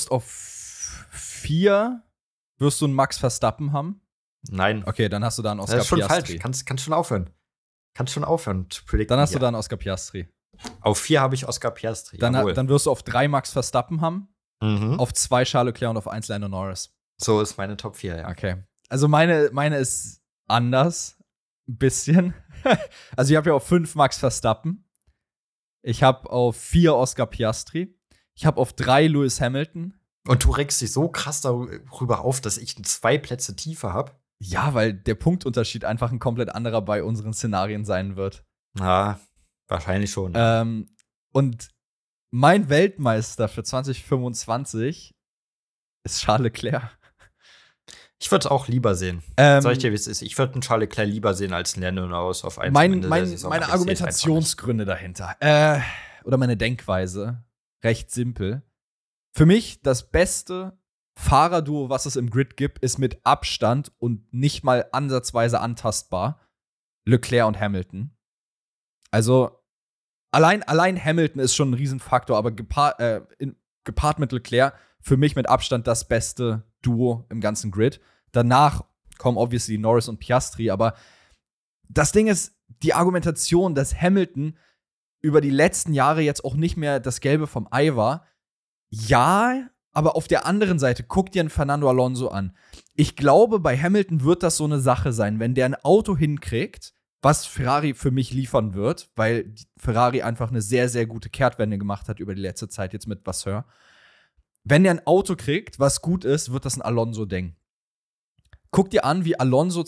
wirst du einen Max Verstappen haben? Nein. Okay, dann hast du da einen Oscar Piastri. Das ist Piastri. schon falsch. Kannst schon aufhören. Kannst schon aufhören zu predikten. Dann hast du da einen Oscar Piastri. Auf 4 habe ich Oscar Piastri. Dann wirst du auf 3 Max Verstappen haben. Auf 2 Charles Leclerc und auf 1 Lando Norris. So ist meine Top 4, ja. Okay. Also meine ist anders. Ein bisschen. Also ich habe ja auf 5 Max Verstappen. Ich habe auf 4 Oscar Piastri. Ich habe auf 3 Lewis Hamilton. Und du regst dich so krass darüber auf, dass ich 2 Plätze tiefer habe. Ja, weil der Punktunterschied einfach ein komplett anderer bei unseren Szenarien sein wird. Ja, wahrscheinlich schon. Und mein Weltmeister für 2025 ist Charles Leclerc. Ich würde es auch lieber sehen. Sag ich dir, wie es ist. Ich würde einen Charles Leclerc lieber sehen als einen Lando Norris auf 1. Meine Argumentationsgründe dahinter. Oder meine Denkweise. Recht simpel. Für mich das beste Fahrerduo, was es im Grid gibt, ist mit Abstand und nicht mal ansatzweise antastbar Leclerc und Hamilton. Also allein Hamilton ist schon ein Riesenfaktor, aber gepaart mit Leclerc für mich mit Abstand das beste Duo im ganzen Grid. Danach kommen obviously Norris und Piastri, aber das Ding ist, die Argumentation, dass Hamilton über die letzten Jahre jetzt auch nicht mehr das Gelbe vom Ei war, ja, aber auf der anderen Seite, guck dir einen Fernando Alonso an. Ich glaube, bei Hamilton wird das so eine Sache sein, wenn der ein Auto hinkriegt, was Ferrari für mich liefern wird, weil Ferrari einfach eine sehr, sehr gute Kehrtwende gemacht hat über die letzte Zeit jetzt mit Vasseur. Wenn der ein Auto kriegt, was gut ist, wird das ein Alonso-Ding. Guck dir an, wie Alonso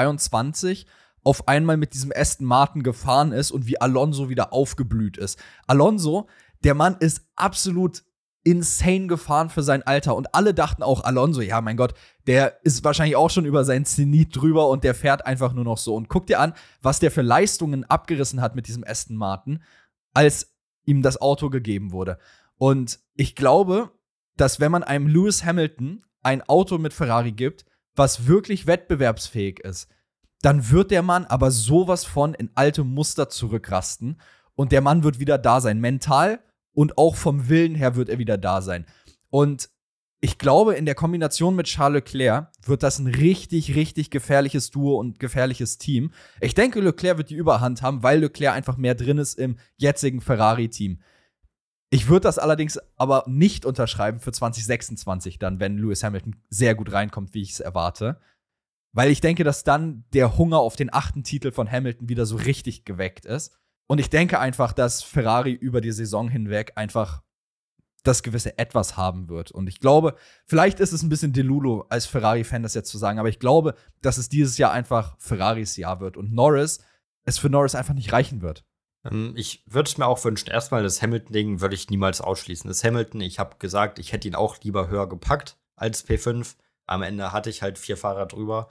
2023 auf einmal mit diesem Aston Martin gefahren ist und wie Alonso wieder aufgeblüht ist. Alonso, der Mann ist absolut insane gefahren für sein Alter. Und alle dachten auch, Alonso, ja, mein Gott, der ist wahrscheinlich auch schon über sein Zenit drüber und der fährt einfach nur noch so. Und guck dir an, was der für Leistungen abgerissen hat mit diesem Aston Martin, als ihm das Auto gegeben wurde. Und ich glaube, dass wenn man einem Lewis Hamilton ein Auto mit Ferrari gibt, was wirklich wettbewerbsfähig ist, dann wird der Mann aber sowas von in alte Muster zurückrasten und der Mann wird wieder da sein, mental und auch vom Willen her wird er wieder da sein. Und ich glaube, in der Kombination mit Charles Leclerc wird das ein richtig, richtig gefährliches Duo und gefährliches Team. Ich denke, Leclerc wird die Überhand haben, weil Leclerc einfach mehr drin ist im jetzigen Ferrari-Team. Ich würde das allerdings aber nicht unterschreiben für 2026 dann, wenn Lewis Hamilton sehr gut reinkommt, wie ich es erwarte. Weil ich denke, dass dann der Hunger auf den 8. Titel von Hamilton wieder so richtig geweckt ist. Und ich denke einfach, dass Ferrari über die Saison hinweg einfach das gewisse Etwas haben wird. Und ich glaube, vielleicht ist es ein bisschen Delulu als Ferrari-Fan, das jetzt zu sagen, aber ich glaube, dass es dieses Jahr einfach Ferraris Jahr wird und es für Norris einfach nicht reichen wird. Ich würde es mir auch wünschen. Erstmal, das Hamilton-Ding würde ich niemals ausschließen. Das Hamilton, ich habe gesagt, ich hätte ihn auch lieber höher gepackt als P5. Am Ende hatte ich halt 4 Fahrer drüber.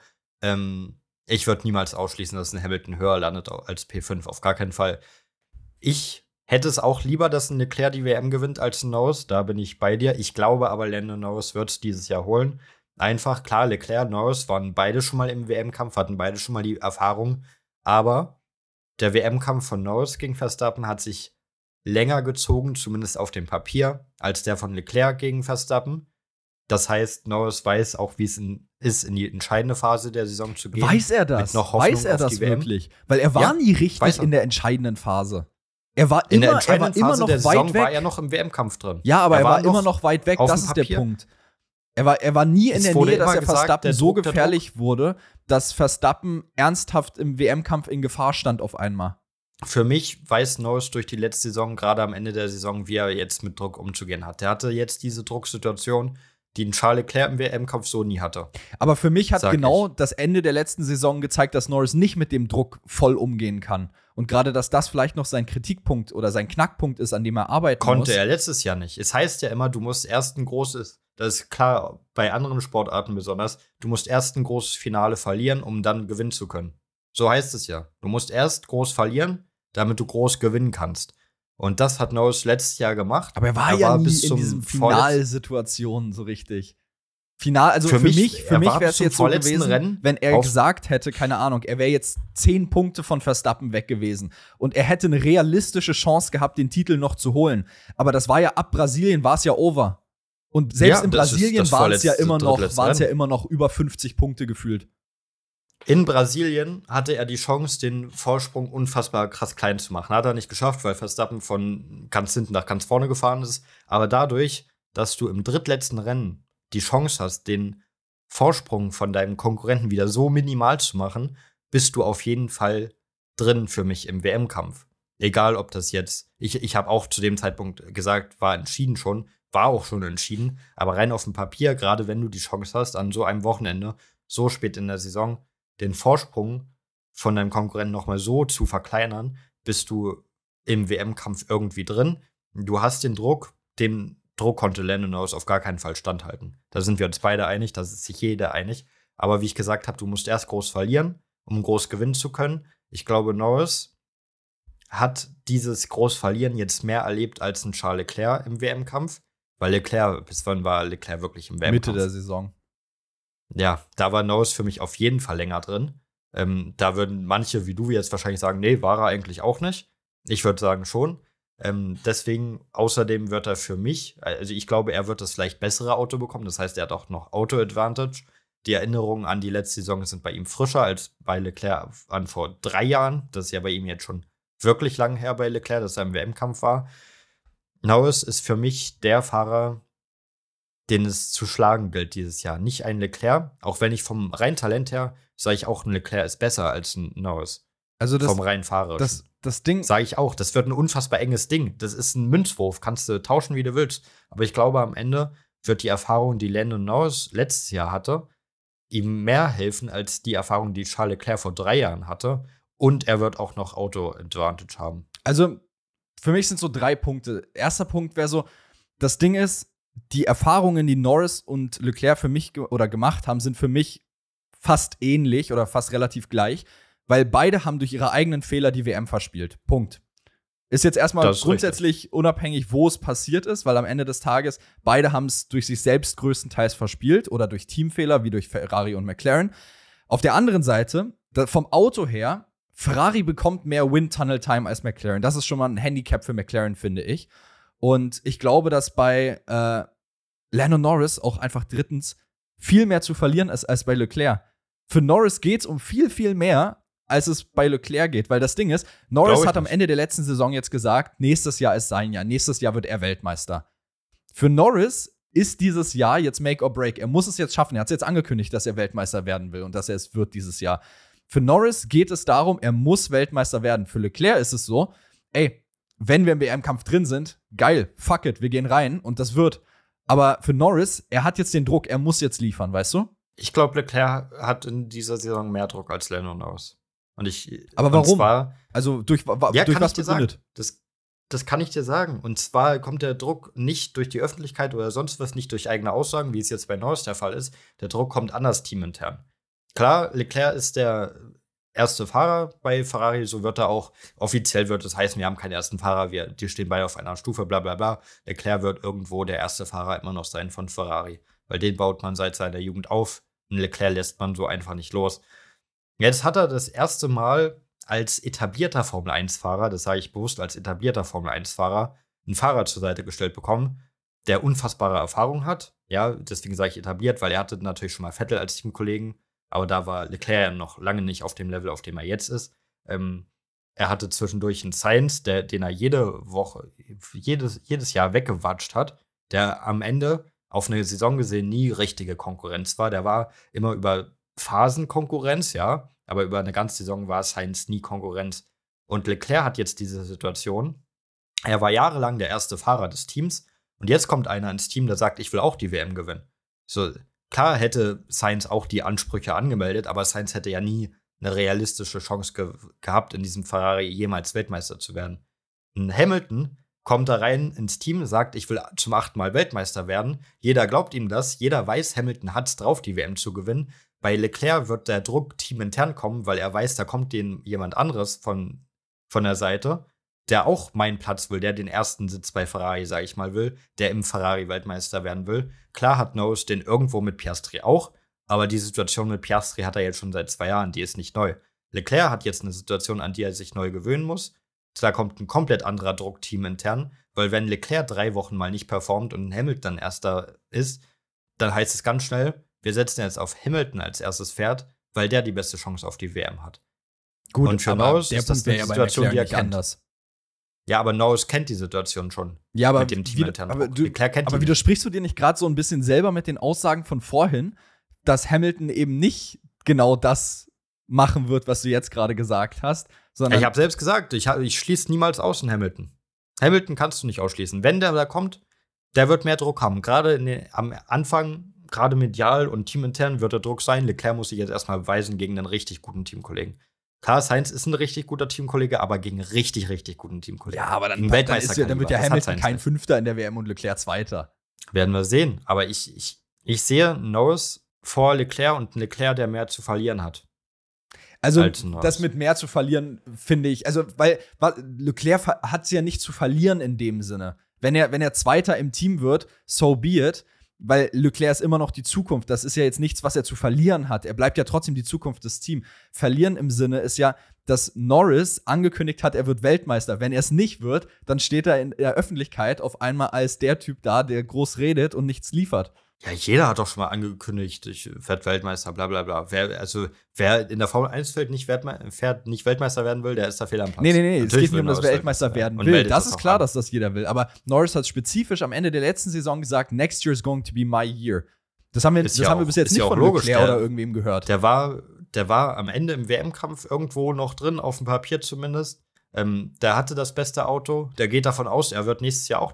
Ich würde niemals ausschließen, dass ein Hamilton höher landet als P5. Auf gar keinen Fall. Ich hätte es auch lieber, dass ein Leclerc die WM gewinnt als ein Norris. Da bin ich bei dir. Ich glaube aber, Lando Norris wird es dieses Jahr holen. Einfach, klar, Leclerc und Norris waren beide schon mal im WM-Kampf, hatten beide schon mal die Erfahrung. Aber der WM-Kampf von Norris gegen Verstappen hat sich länger gezogen, zumindest auf dem Papier, als der von Leclerc gegen Verstappen. Das heißt, Norris weiß auch, wie es ist, in die entscheidende Phase der Saison zu gehen. Weiß er das? Weiß er das wirklich? Weil er war nie richtig in der entscheidenden Phase. Er war in immer, der entscheidenden immer Phase noch der Saison weit weg. War er noch im WM-Kampf drin. Ja, aber er war immer noch weit weg. Das ist der Punkt. Er war nie in der Nähe, dass er Verstappen so gefährlich wurde, dass Verstappen ernsthaft im WM-Kampf in Gefahr stand auf einmal. Für mich weiß Norris durch die letzte Saison, gerade am Ende der Saison, wie er jetzt mit Druck umzugehen hat. Der hatte jetzt diese Drucksituation, die ein Charles Leclerc im WM-Kampf so nie hatte. Aber für mich hat das Ende der letzten Saison gezeigt, dass Norris nicht mit dem Druck voll umgehen kann. Und gerade, dass das vielleicht noch sein Kritikpunkt oder sein Knackpunkt ist, an dem er arbeiten muss. Konnte er letztes Jahr nicht. Es heißt ja immer, du musst erst ein großes, das ist klar, bei anderen Sportarten besonders, du musst erst ein großes Finale verlieren, um dann gewinnen zu können. So heißt es ja. Du musst erst groß verlieren, damit du groß gewinnen kannst. Und das hat Norris letztes Jahr gemacht. Aber er war ja nie in diesen Finalsituationen so richtig. Also für mich wäre es jetzt so gewesen, wenn er gesagt hätte, keine Ahnung, er wäre jetzt 10 Punkte von Verstappen weg gewesen und er hätte eine realistische Chance gehabt, den Titel noch zu holen. Aber das war ja ab Brasilien, war es ja over. Und selbst in Brasilien waren es ja immer noch über 50 Punkte gefühlt. In Brasilien hatte er die Chance, den Vorsprung unfassbar krass klein zu machen. Hat er nicht geschafft, weil Verstappen von ganz hinten nach ganz vorne gefahren ist. Aber dadurch, dass du im drittletzten Rennen die Chance hast, den Vorsprung von deinem Konkurrenten wieder so minimal zu machen, bist du auf jeden Fall drin für mich im WM-Kampf. Egal, ob das jetzt, ich habe auch zu dem Zeitpunkt gesagt, war auch schon entschieden, aber rein auf dem Papier, gerade wenn du die Chance hast, an so einem Wochenende, so spät in der Saison, den Vorsprung von deinem Konkurrenten nochmal so zu verkleinern, bist du im WM-Kampf irgendwie drin. Du hast den Druck konnte Lando Norris auf gar keinen Fall standhalten. Da sind wir uns beide einig, da ist sich jeder einig. Aber wie ich gesagt habe, du musst erst groß verlieren, um groß gewinnen zu können. Ich glaube, Norris hat dieses Großverlieren jetzt mehr erlebt als ein Charles Leclerc im WM-Kampf. Weil bis wann war Leclerc wirklich im WM-Kampf? Mitte der Saison. Ja, da war Norris für mich auf jeden Fall länger drin. Da würden manche wie du jetzt wahrscheinlich sagen, nee, war er eigentlich auch nicht. Ich würde sagen schon. Deswegen, außerdem wird er für mich, also ich glaube, er wird das vielleicht bessere Auto bekommen. Das heißt, er hat auch noch Auto-Advantage. Die Erinnerungen an die letzte Saison sind bei ihm frischer als bei Leclerc an vor 3 Jahren. Das ist ja bei ihm jetzt schon wirklich lang her bei Leclerc, dass er im WM-Kampf war. Norris ist für mich der Fahrer, den es zu schlagen gilt dieses Jahr. Nicht ein Leclerc, auch wenn ich vom reinen Talent her sage ich auch, ein Leclerc ist besser als ein Norris. Also vom reinen Fahrer. Das Ding. Sage ich auch, das wird ein unfassbar enges Ding. Das ist ein Münzwurf, kannst du tauschen, wie du willst. Aber ich glaube, am Ende wird die Erfahrung, die Lando Norris letztes Jahr hatte, ihm mehr helfen als die Erfahrung, die Charles Leclerc vor 3 Jahren hatte. Und er wird auch noch Auto-Advantage haben. Also, für mich sind so 3 Punkte. Erster Punkt wäre so, das Ding ist, die Erfahrungen, die Norris und Leclerc für mich gemacht haben, sind für mich fast ähnlich oder fast relativ gleich, weil beide haben durch ihre eigenen Fehler die WM verspielt. Punkt. Ist jetzt erstmal grundsätzlich richtig unabhängig, wo es passiert ist, weil am Ende des Tages beide haben es durch sich selbst größtenteils verspielt oder durch Teamfehler, wie durch Ferrari und McLaren. Auf der anderen Seite, vom Auto her, Ferrari bekommt mehr Wind-Tunnel-Time als McLaren. Das ist schon mal ein Handicap für McLaren, finde ich. Und ich glaube, dass bei Lando Norris auch einfach drittens viel mehr zu verlieren ist als bei Leclerc. Für Norris geht es um viel, viel mehr, als es bei Leclerc geht. Weil das Ding ist, Norris hat am Ende der letzten Saison jetzt gesagt, nächstes Jahr ist sein Jahr. Nächstes Jahr wird er Weltmeister. Für Norris ist dieses Jahr jetzt Make or Break. Er muss es jetzt schaffen. Er hat es jetzt angekündigt, dass er Weltmeister werden will und dass er es wird dieses Jahr. Für Norris geht es darum, er muss Weltmeister werden. Für Leclerc ist es so, wenn wir im WM-Kampf drin sind, geil, fuck it, wir gehen rein und das wird. Aber für Norris, er hat jetzt den Druck, er muss jetzt liefern, weißt du? Ich glaube, Leclerc hat in dieser Saison mehr Druck als Lando Norris. Aber warum? Und zwar, also durch was begründet? Das kann ich dir sagen. Und zwar kommt der Druck nicht durch die Öffentlichkeit oder sonst was, nicht durch eigene Aussagen, wie es jetzt bei Norris der Fall ist. Der Druck kommt anders teamintern. Klar, Leclerc ist der erste Fahrer bei Ferrari, so wird er auch, offiziell wird es heißen, wir haben keinen ersten Fahrer, die stehen beide auf einer Stufe, bla bla bla. Leclerc wird irgendwo der erste Fahrer immer noch sein von Ferrari, weil den baut man seit seiner Jugend auf. Und Leclerc lässt man so einfach nicht los. Jetzt hat er das erste Mal als etablierter Formel-1-Fahrer, das sage ich bewusst als etablierter Formel-1-Fahrer, einen Fahrer zur Seite gestellt bekommen, der unfassbare Erfahrung hat. Ja, deswegen sage ich etabliert, weil er hatte natürlich schon mal Vettel als Teamkollegen, aber da war Leclerc ja noch lange nicht auf dem Level, auf dem er jetzt ist. Er hatte zwischendurch einen Sainz, den er jedes Jahr weggewatscht hat, der am Ende auf eine Saison gesehen nie richtige Konkurrenz war. Der war immer über Phasen Konkurrenz, ja, aber über eine ganze Saison war Sainz nie Konkurrenz. Und Leclerc hat jetzt diese Situation. Er war jahrelang der erste Fahrer des Teams und jetzt kommt einer ins Team, der sagt, ich will auch die WM gewinnen. So, klar hätte Sainz auch die Ansprüche angemeldet, aber Sainz hätte ja nie eine realistische Chance gehabt, in diesem Ferrari jemals Weltmeister zu werden. Und Hamilton kommt da rein ins Team, sagt, ich will zum 8. Mal Weltmeister werden. Jeder glaubt ihm das. Jeder weiß, Hamilton hat's drauf, die WM zu gewinnen. Bei Leclerc wird der Druck teamintern kommen, weil er weiß, da kommt denen jemand anderes von der Seite, der auch meinen Platz will, der den ersten Sitz bei Ferrari, sage ich mal, will, der im Ferrari Weltmeister werden will. Klar hat Norris den irgendwo mit Piastri auch, aber die Situation mit Piastri hat er jetzt schon seit 2 Jahren, die ist nicht neu. Leclerc hat jetzt eine Situation, an die er sich neu gewöhnen muss. Da kommt ein komplett anderer Druck teamintern, weil wenn Leclerc 3 Wochen mal nicht performt und Hamilton dann Erster ist, dann heißt es ganz schnell, wir setzen jetzt auf Hamilton als erstes Pferd, weil der die beste Chance auf die WM hat. Gut, und für aber Norris der ist das Punkt wäre eine ja bei Situation, McLaren die er nicht kennt. anders. Ja, aber Norris kennt die Situation schon. Ja, aber mit dem Team intern. Aber aber widersprichst du dir nicht gerade so ein bisschen selber mit den Aussagen von vorhin, dass Hamilton eben nicht genau das machen wird, was du jetzt gerade gesagt hast, sondern ich habe selbst gesagt, ich schließe niemals aus in Hamilton. Hamilton kannst du nicht ausschließen. Wenn der da kommt, der wird mehr Druck haben. Gerade am Anfang, gerade medial und teamintern wird der Druck sein. Leclerc muss sich jetzt erstmal beweisen gegen einen richtig guten Teamkollegen. Klar, Sainz ist ein richtig guter Teamkollege, aber gegen richtig, richtig guten Teamkollegen. Ja, aber dann wird ja Hamilton kein Fünfter in der WM und Leclerc Zweiter. Werden wir sehen. Aber ich sehe Norris vor Leclerc und Leclerc, der mehr zu verlieren hat. Also, das mit mehr zu verlieren, finde ich, also, weil Leclerc hat es ja nicht zu verlieren in dem Sinne. Wenn er Zweiter im Team wird, so be it. Weil Leclerc ist immer noch die Zukunft. Das ist ja jetzt nichts, was er zu verlieren hat. Er bleibt ja trotzdem die Zukunft des Teams. Verlieren im Sinne ist ja, dass Norris angekündigt hat, er wird Weltmeister. Wenn er es nicht wird, dann steht er in der Öffentlichkeit auf einmal als der Typ da, der groß redet und nichts liefert. Ja, jeder hat doch schon mal angekündigt, ich werde Weltmeister, bla bla bla. Wer in der Formel 1 nicht Weltmeister werden will, der ist da fehl am Platz. Nee, es geht nicht um das Weltmeister werden will. Das ist klar, dass das jeder will. Aber Norris hat spezifisch am Ende der letzten Saison gesagt, next year is going to be my year. Das haben wir bis jetzt nicht von Leclerc oder irgendwem gehört. Der war am Ende im WM-Kampf irgendwo noch drin, auf dem Papier zumindest. Der hatte das beste Auto. Der geht davon aus, er wird dieses Jahr auch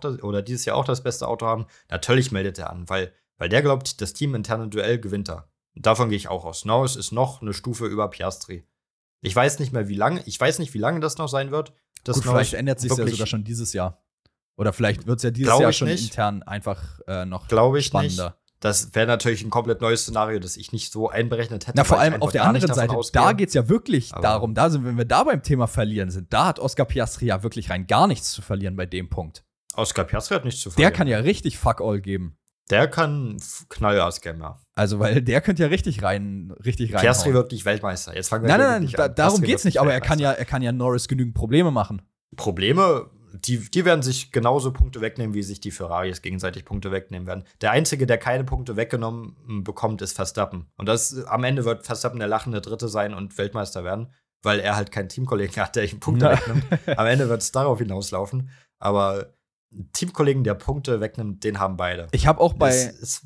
das beste Auto haben. Natürlich meldet er an, weil der glaubt, das Team interne Duell gewinnt er. Davon gehe ich auch aus. Norris ist noch eine Stufe über Piastri. Ich weiß nicht, wie lange das noch sein wird. Gut, vielleicht ändert sich ja sogar schon dieses Jahr. Oder vielleicht wird es ja dieses Jahr schon intern einfach noch spannender. Nicht. Das wäre natürlich ein komplett neues Szenario, das ich nicht so einberechnet hätte. Na, vor allem auf der anderen Seite, da geht es ja wirklich darum, wenn wir da beim Thema verlieren sind, da hat Oscar Piastri ja wirklich rein gar nichts zu verlieren bei dem Punkt. Oscar Piastri hat nichts zu verlieren. Der kann ja richtig Fuck all geben. Der kann Knallgas geben, ja. Also, weil der könnte ja richtig rein. Piastri wird nicht Weltmeister. Jetzt fangen wir Nein, darum geht's nicht. Aber er kann ja Norris genügend Probleme machen. Probleme, die werden sich genauso Punkte wegnehmen, wie sich die Ferraris gegenseitig Punkte wegnehmen werden. Der Einzige, der keine Punkte weggenommen bekommt, ist Verstappen. Und am Ende wird Verstappen der lachende Dritte sein und Weltmeister werden, weil er halt keinen Teamkollegen hat, der ihm Punkte wegnimmt. Am Ende wird es darauf hinauslaufen. Aber Teamkollegen, der Punkte wegnimmt, den haben beide. Ich habe auch ist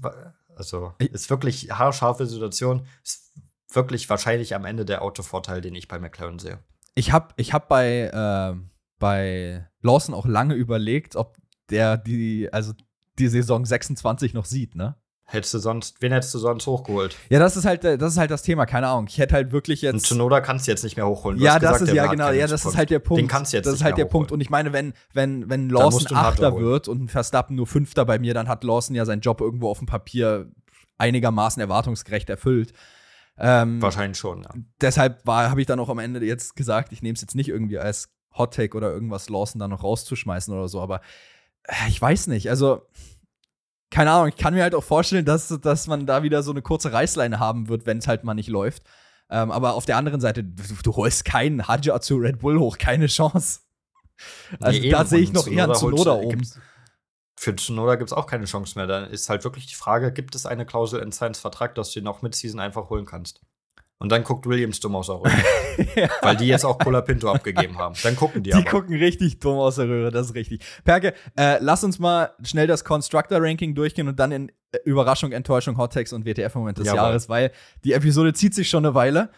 wirklich haarscharfe Situation. Ist wirklich wahrscheinlich am Ende der Autovorteil, den ich bei McLaren sehe. Ich hab bei Lawson auch lange überlegt, ob der die Saison 26 noch sieht, ne? Wen hättest du sonst hochgeholt? Ja, das ist halt das Thema, keine Ahnung. Ich hätte halt wirklich jetzt. Und Tsunoda kannst du jetzt nicht mehr hochholen. Ja, das ist halt der Punkt. Den kannst du jetzt das ist halt der Punkt. Und ich meine, wenn Lawson Achter wird und Verstappen nur Fünfter bei mir, dann hat Lawson ja seinen Job irgendwo auf dem Papier einigermaßen erwartungsgerecht erfüllt. Wahrscheinlich schon, ja. Deshalb habe ich dann auch am Ende jetzt gesagt, ich nehme es jetzt nicht irgendwie als Hot Take oder irgendwas, Lawson da noch rauszuschmeißen oder so, aber ich weiß nicht, also keine Ahnung, ich kann mir halt auch vorstellen, dass man da wieder so eine kurze Reißleine haben wird, wenn es halt mal nicht läuft. Aber auf der anderen Seite, du holst keinen Hadjar zu Red Bull hoch, keine Chance. Also da sehe ich noch eher einen Tsunoda oben. Für Tsunoda gibt es auch keine Chance mehr. Dann ist halt wirklich die Frage, gibt es eine Klausel in Sainz Vertrag, dass du ihn noch mit Season einfach holen kannst? Und dann guckt Williams dumm aus der Röhre. Ja. Weil die jetzt auch Colapinto abgegeben haben. Dann gucken die aber. Die gucken richtig dumm aus der Röhre, das ist richtig. Perke, lass uns mal schnell das Constructor-Ranking durchgehen und dann in Überraschung, Enttäuschung, Hot Takes und WTF-Moment des Jahres, weil die Episode zieht sich schon eine Weile.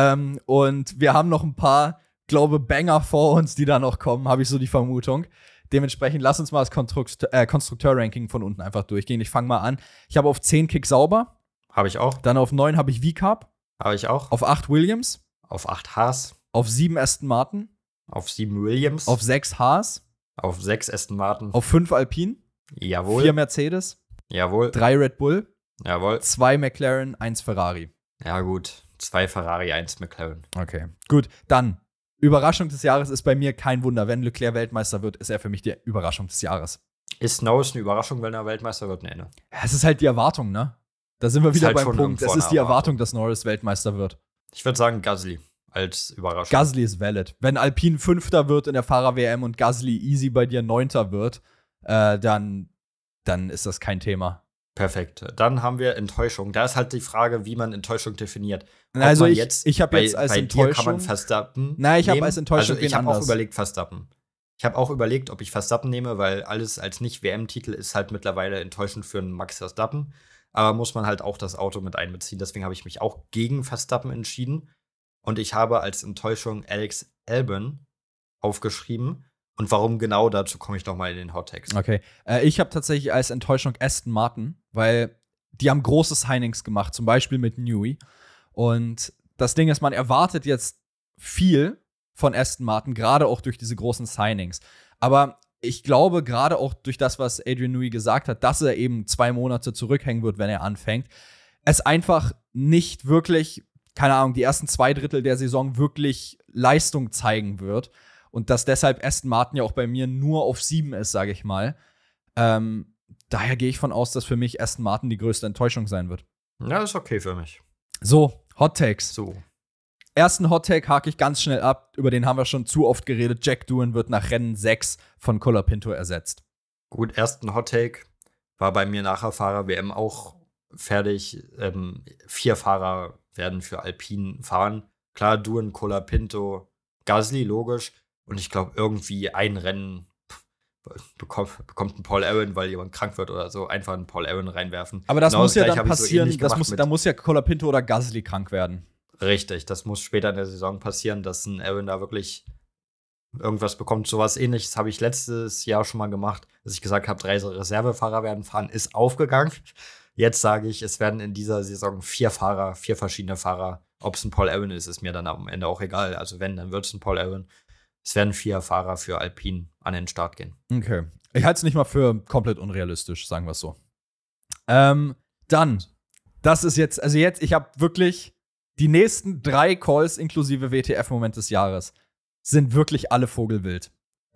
Und wir haben noch ein paar, glaube Banger vor uns, die da noch kommen, habe ich so die Vermutung. Dementsprechend lass uns mal das Konstrukteur-Ranking von unten einfach durchgehen. Ich fange mal an. Ich habe auf 10 Kick Sauber. Habe ich auch. Dann auf 9 habe ich V-Carb. Habe ich auch. Auf 8 Williams. Auf 8 Haas. Auf 7 Aston Martin. Auf 7 Williams. Auf 6 Haas. Auf 6 Aston Martin. Auf 5 Alpine. Jawohl. 4 Mercedes. Jawohl. 3 Red Bull. Jawohl. 2 McLaren, 1 Ferrari. Ja, gut. 2 Ferrari, 1 McLaren. Okay. Gut, dann. Überraschung des Jahres ist bei mir kein Wunder. Wenn Leclerc Weltmeister wird, ist er für mich die Überraschung des Jahres. Ist Norris eine Überraschung, wenn er Weltmeister wird? Nee, ne? Es ist halt die Erwartung, ne? Da sind wir wieder halt beim Punkt. Es ist die Erwartung, dass Norris Weltmeister wird. Ich würde sagen Gasly als Überraschung. Gasly ist valid. Wenn Alpine 5. wird in der Fahrer-WM und Gasly easy bei dir 9. wird, dann ist das kein Thema. Perfekt. Dann haben wir Enttäuschung. Da ist halt die Frage, wie man Enttäuschung definiert. Also ich habe jetzt als Enttäuschung. Dir kann man Verstappen Nein, ich habe als Enttäuschung ich habe auch überlegt Verstappen. Ich habe auch überlegt, ob ich Verstappen nehme, weil alles als Nicht-WM-Titel ist halt mittlerweile enttäuschend für einen Max Verstappen. Aber muss man halt auch das Auto mit einbeziehen. Deswegen habe ich mich auch gegen Verstappen entschieden. Und ich habe als Enttäuschung Alex Albon aufgeschrieben. Und warum genau, dazu komme ich noch mal in den Hot Takes. Okay. Ich habe tatsächlich als Enttäuschung Aston Martin, weil die haben große Signings gemacht, zum Beispiel mit Newey. Und das Ding ist, man erwartet jetzt viel von Aston Martin, gerade auch durch diese großen Signings. Aber ich glaube, gerade auch durch das, was Adrian Newey gesagt hat, dass er eben 2 Monate zurückhängen wird, wenn er anfängt, es einfach nicht wirklich, keine Ahnung, die ersten 2 Drittel der Saison wirklich Leistung zeigen wird. Und dass deshalb Aston Martin ja auch bei mir nur auf 7 ist, sage ich mal. Daher gehe ich von aus, dass für mich Aston Martin die größte Enttäuschung sein wird. Ja, ist okay für mich. So, Hot Takes. So. Ersten Hot Take hake ich ganz schnell ab. Über den haben wir schon zu oft geredet. Jack Doohan wird nach Rennen 6 von Colapinto ersetzt. Gut, ersten Hot Take war bei mir nachher Fahrer-WM auch fertig. 4 Fahrer werden für Alpine fahren. Klar, Doohan, Colapinto, Gasly, logisch. Und ich glaube, irgendwie ein Rennen bekommt ein Paul Aaron, weil jemand krank wird oder so, einfach einen Paul Aaron reinwerfen. Aber das genau muss ja dann so passieren, da muss ja Colapinto oder Gasly krank werden. Richtig, das muss später in der Saison passieren, dass ein Aaron da wirklich irgendwas bekommt. Sowas Ähnliches habe ich letztes Jahr schon mal gemacht, dass ich gesagt habe, 3 Reservefahrer werden fahren, ist aufgegangen. Jetzt sage ich, es werden in dieser Saison 4 Fahrer, 4 verschiedene Fahrer. Ob es ein Paul Aaron ist mir dann am Ende auch egal. Also wenn, dann wird es ein Paul Aaron. Es werden 4 Fahrer für Alpine an den Start gehen. Okay. Ich halte es nicht mal für komplett unrealistisch, sagen wir es so. Dann, das ist jetzt, ich habe wirklich die nächsten 3 Calls inklusive WTF-Moment des Jahres sind wirklich alle vogelwild.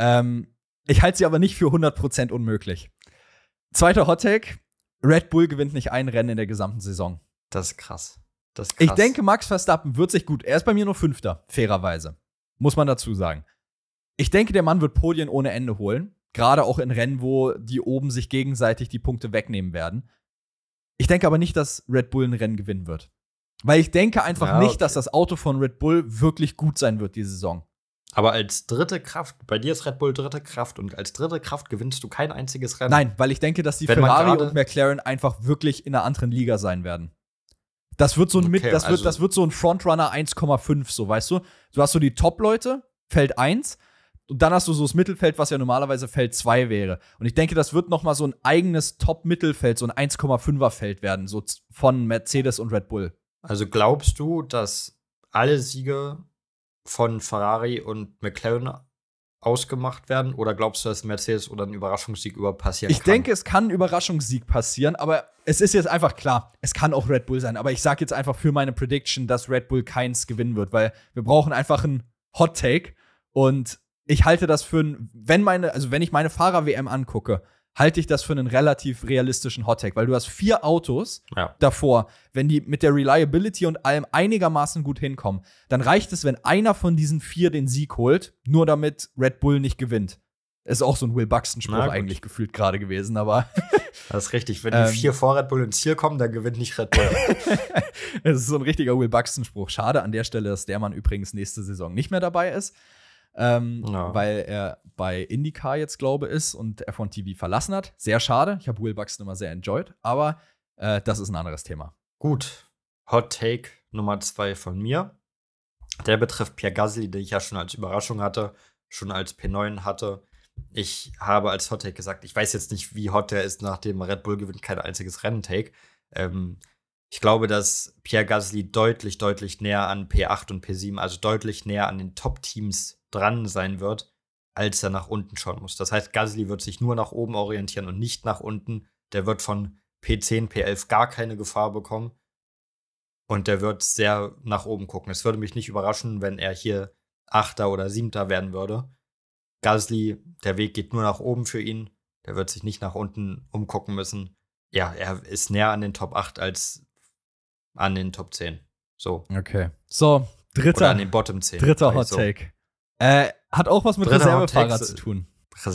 Ich halte sie aber nicht für 100% unmöglich. Zweiter Hottake: Red Bull gewinnt nicht ein Rennen in der gesamten Saison. Das ist krass. Ich denke, Max Verstappen wird sich gut. Er ist bei mir nur 5. fairerweise. Muss man dazu sagen. Ich denke, der Mann wird Podien ohne Ende holen. Gerade auch in Rennen, wo die oben sich gegenseitig die Punkte wegnehmen werden. Ich denke aber nicht, dass Red Bull ein Rennen gewinnen wird. Weil ich denke einfach nicht, dass das Auto von Red Bull wirklich gut sein wird diese Saison. Aber als dritte Kraft, bei dir ist Red Bull dritte Kraft und als dritte Kraft gewinnst du kein einziges Rennen. Nein, weil ich denke, dass die Ferrari und McLaren einfach wirklich in einer anderen Liga sein werden. Das wird so ein das wird so ein Frontrunner 1,5, so, weißt du? Du hast so die Top-Leute, Feld 1, und dann hast du so das Mittelfeld, was ja normalerweise Feld 2 wäre. Und ich denke, das wird noch mal so ein eigenes Top-Mittelfeld, so ein 1,5er Feld werden, so von Mercedes und Red Bull. Also glaubst du, dass alle Siege von Ferrari und McLaren ausgemacht werden? Oder glaubst du, dass Mercedes oder ein Überraschungssieg passieren kann? Ich denke, es kann ein Überraschungssieg passieren, aber es ist jetzt einfach klar, es kann auch Red Bull sein. Aber ich sage jetzt einfach für meine Prediction, dass Red Bull keins gewinnen wird, weil wir brauchen einfach einen Hot Take. Und ich halte das für wenn ich meine Fahrer-WM angucke, halte ich das für einen relativ realistischen Hot-Take, weil du hast 4 Autos davor, wenn die mit der Reliability und allem einigermaßen gut hinkommen, dann reicht es, wenn einer von diesen 4 den Sieg holt, nur damit Red Bull nicht gewinnt. Ist auch so ein Will Buxton-Spruch eigentlich gefühlt gerade gewesen, aber das ist richtig. Wenn die 4 vor Red Bull ins Ziel kommen, dann gewinnt nicht Red Bull. Das ist so ein richtiger Will Buxton-Spruch. Schade an der Stelle, dass der Mann übrigens nächste Saison nicht mehr dabei ist. Weil er bei IndyCar jetzt, glaube ich, ist und F1 TV verlassen hat. Sehr schade. Ich habe Will Buxton immer sehr enjoyed, aber das ist ein anderes Thema. Gut. Hot Take Nummer 2 von mir. Der betrifft Pierre Gasly, den ich ja schon als Überraschung hatte, schon als P9 hatte. Ich habe als Hot Take gesagt, ich weiß jetzt nicht, wie hot der ist, nachdem Red Bull gewinnt kein einziges Rennen-Take. Ich glaube, dass Pierre Gasly deutlich, deutlich näher an P8 und P7, also deutlich näher an den Top-Teams dran sein wird, als er nach unten schauen muss. Das heißt, Gasly wird sich nur nach oben orientieren und nicht nach unten. Der wird von P10, P11 gar keine Gefahr bekommen. Und der wird sehr nach oben gucken. Es würde mich nicht überraschen, wenn er hier 8. oder 7. werden würde. Gasly, der Weg geht nur nach oben für ihn. Der wird sich nicht nach unten umgucken müssen. Ja, er ist näher an den Top 8 als an den Top 10. So. Okay. So, oder an den Bottom 10. Dritter Hot Take. Hat auch was mit Reservefahrer zu tun.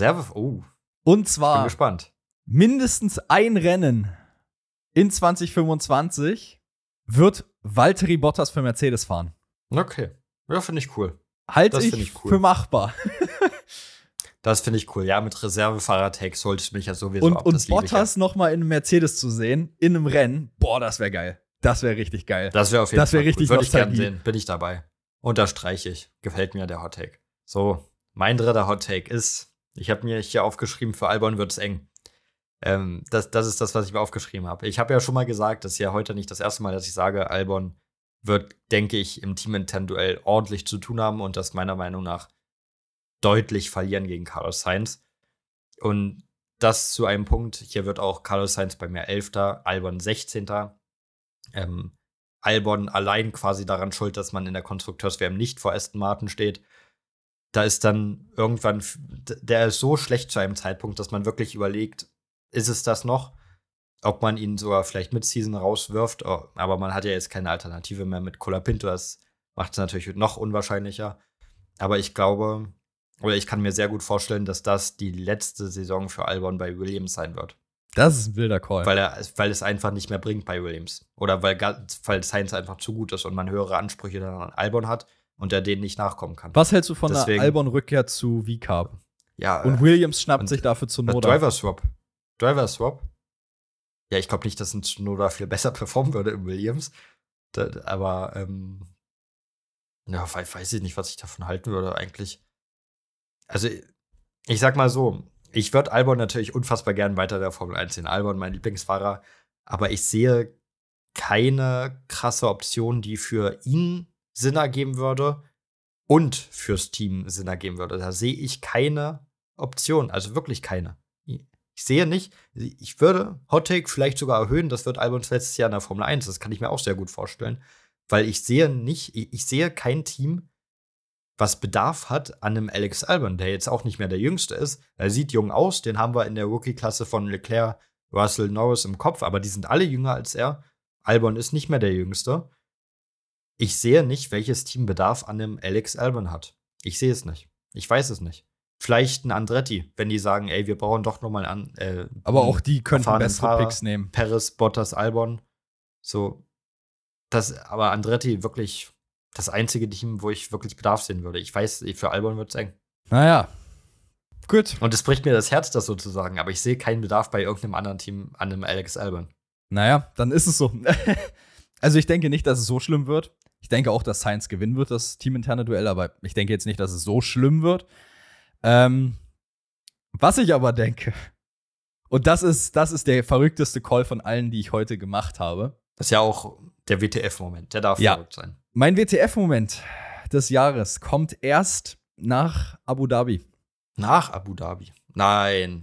Und zwar bin gespannt. Mindestens ein Rennen in 2025 wird Valtteri Bottas für Mercedes fahren. Okay. Ja, finde ich cool. Halte ich für machbar. Das finde ich cool. Ja, mit Reservefahrer-Takes sollte ich mich ja sowieso ab. Und Bottas noch mal in einem Mercedes zu sehen, in einem Rennen, boah, das wäre geil. Das wäre richtig geil. Das wäre auf jeden Fall richtig cool. Würde ich gerne sehen. Bin ich dabei. Unterstreiche ich. Gefällt mir der Hot Take. So, mein dritter Hot Take ist, ich habe mir hier aufgeschrieben, für Albon wird es eng. Das ist das, was ich mir aufgeschrieben habe. Ich habe ja schon mal gesagt, das ist ja heute nicht das erste Mal, dass ich sage, Albon wird, denke ich, im teaminternen Duell ordentlich zu tun haben und das meiner Meinung nach deutlich verlieren gegen Carlos Sainz. Und das zu einem Punkt, hier wird auch Carlos Sainz bei mir 11., Albon 16. Albon allein quasi daran schuld, dass man in der Konstrukteurs-WM nicht vor Aston Martin steht. Da ist dann irgendwann, der ist so schlecht zu einem Zeitpunkt, dass man wirklich überlegt, ist es das noch? Ob man ihn sogar vielleicht mit Season rauswirft, aber man hat ja jetzt keine Alternative mehr mit Colapinto, das macht es natürlich noch unwahrscheinlicher. Aber ich glaube, oder ich kann mir sehr gut vorstellen, dass das die letzte Saison für Albon bei Williams sein wird. Das ist ein wilder Call. Weil es einfach nicht mehr bringt bei Williams. Oder weil Sainz einfach zu gut ist und man höhere Ansprüche dann an Albon hat und er denen nicht nachkommen kann. Was hältst du von der Albon-Rückkehr zu V-Carb? Ja, und Williams schnappt sich dafür Tsunoda. Driver Swap? Ja, ich glaube nicht, dass ein Tsunoda viel besser performen würde im Williams. Aber, ja, weiß ich nicht, was ich davon halten würde eigentlich. Also, ich sag mal so, ich würde Albon natürlich unfassbar gern weiter der Formel 1 sehen. Albon, mein Lieblingsfahrer. Aber ich sehe keine krasse Option, die für ihn Sinn ergeben würde und fürs Team Sinn ergeben würde. Da sehe ich keine Option. Also wirklich keine. Ich sehe nicht, ich würde Hot Take vielleicht sogar erhöhen. Das wird Albons letztes Jahr in der Formel 1. Das kann ich mir auch sehr gut vorstellen. Weil ich sehe kein Team, was Bedarf hat an einem Alex Albon, der jetzt auch nicht mehr der Jüngste ist. Er sieht jung aus, den haben wir in der Rookie-Klasse von Leclerc, Russell, Norris im Kopf, aber die sind alle jünger als er. Albon ist nicht mehr der Jüngste. Ich sehe nicht, welches Team Bedarf an einem Alex Albon hat. Ich sehe es nicht. Ich weiß es nicht. Vielleicht ein Andretti, wenn die sagen, ey, wir brauchen doch noch mal aber auch die könnten bessere Picks nehmen. Perez, Bottas, Albon. So. Aber Andretti wirklich das einzige Team, wo ich wirklich Bedarf sehen würde. Ich weiß, für Albon wird es eng. Naja, gut. Und es bricht mir das Herz, das sozusagen, aber ich sehe keinen Bedarf bei irgendeinem anderen Team an einem Alex Albon. Naja, dann ist es so. Also ich denke nicht, dass es so schlimm wird. Ich denke auch, dass Sainz gewinnen wird, das teaminterne Duell, aber ich denke jetzt nicht, dass es so schlimm wird. Was ich aber denke, und das ist der verrückteste Call von allen, die ich heute gemacht habe. Das ist ja auch der WTF-Moment, der darf verrückt sein. Mein WTF-Moment des Jahres kommt erst nach Abu Dhabi. Nach Abu Dhabi? Nein.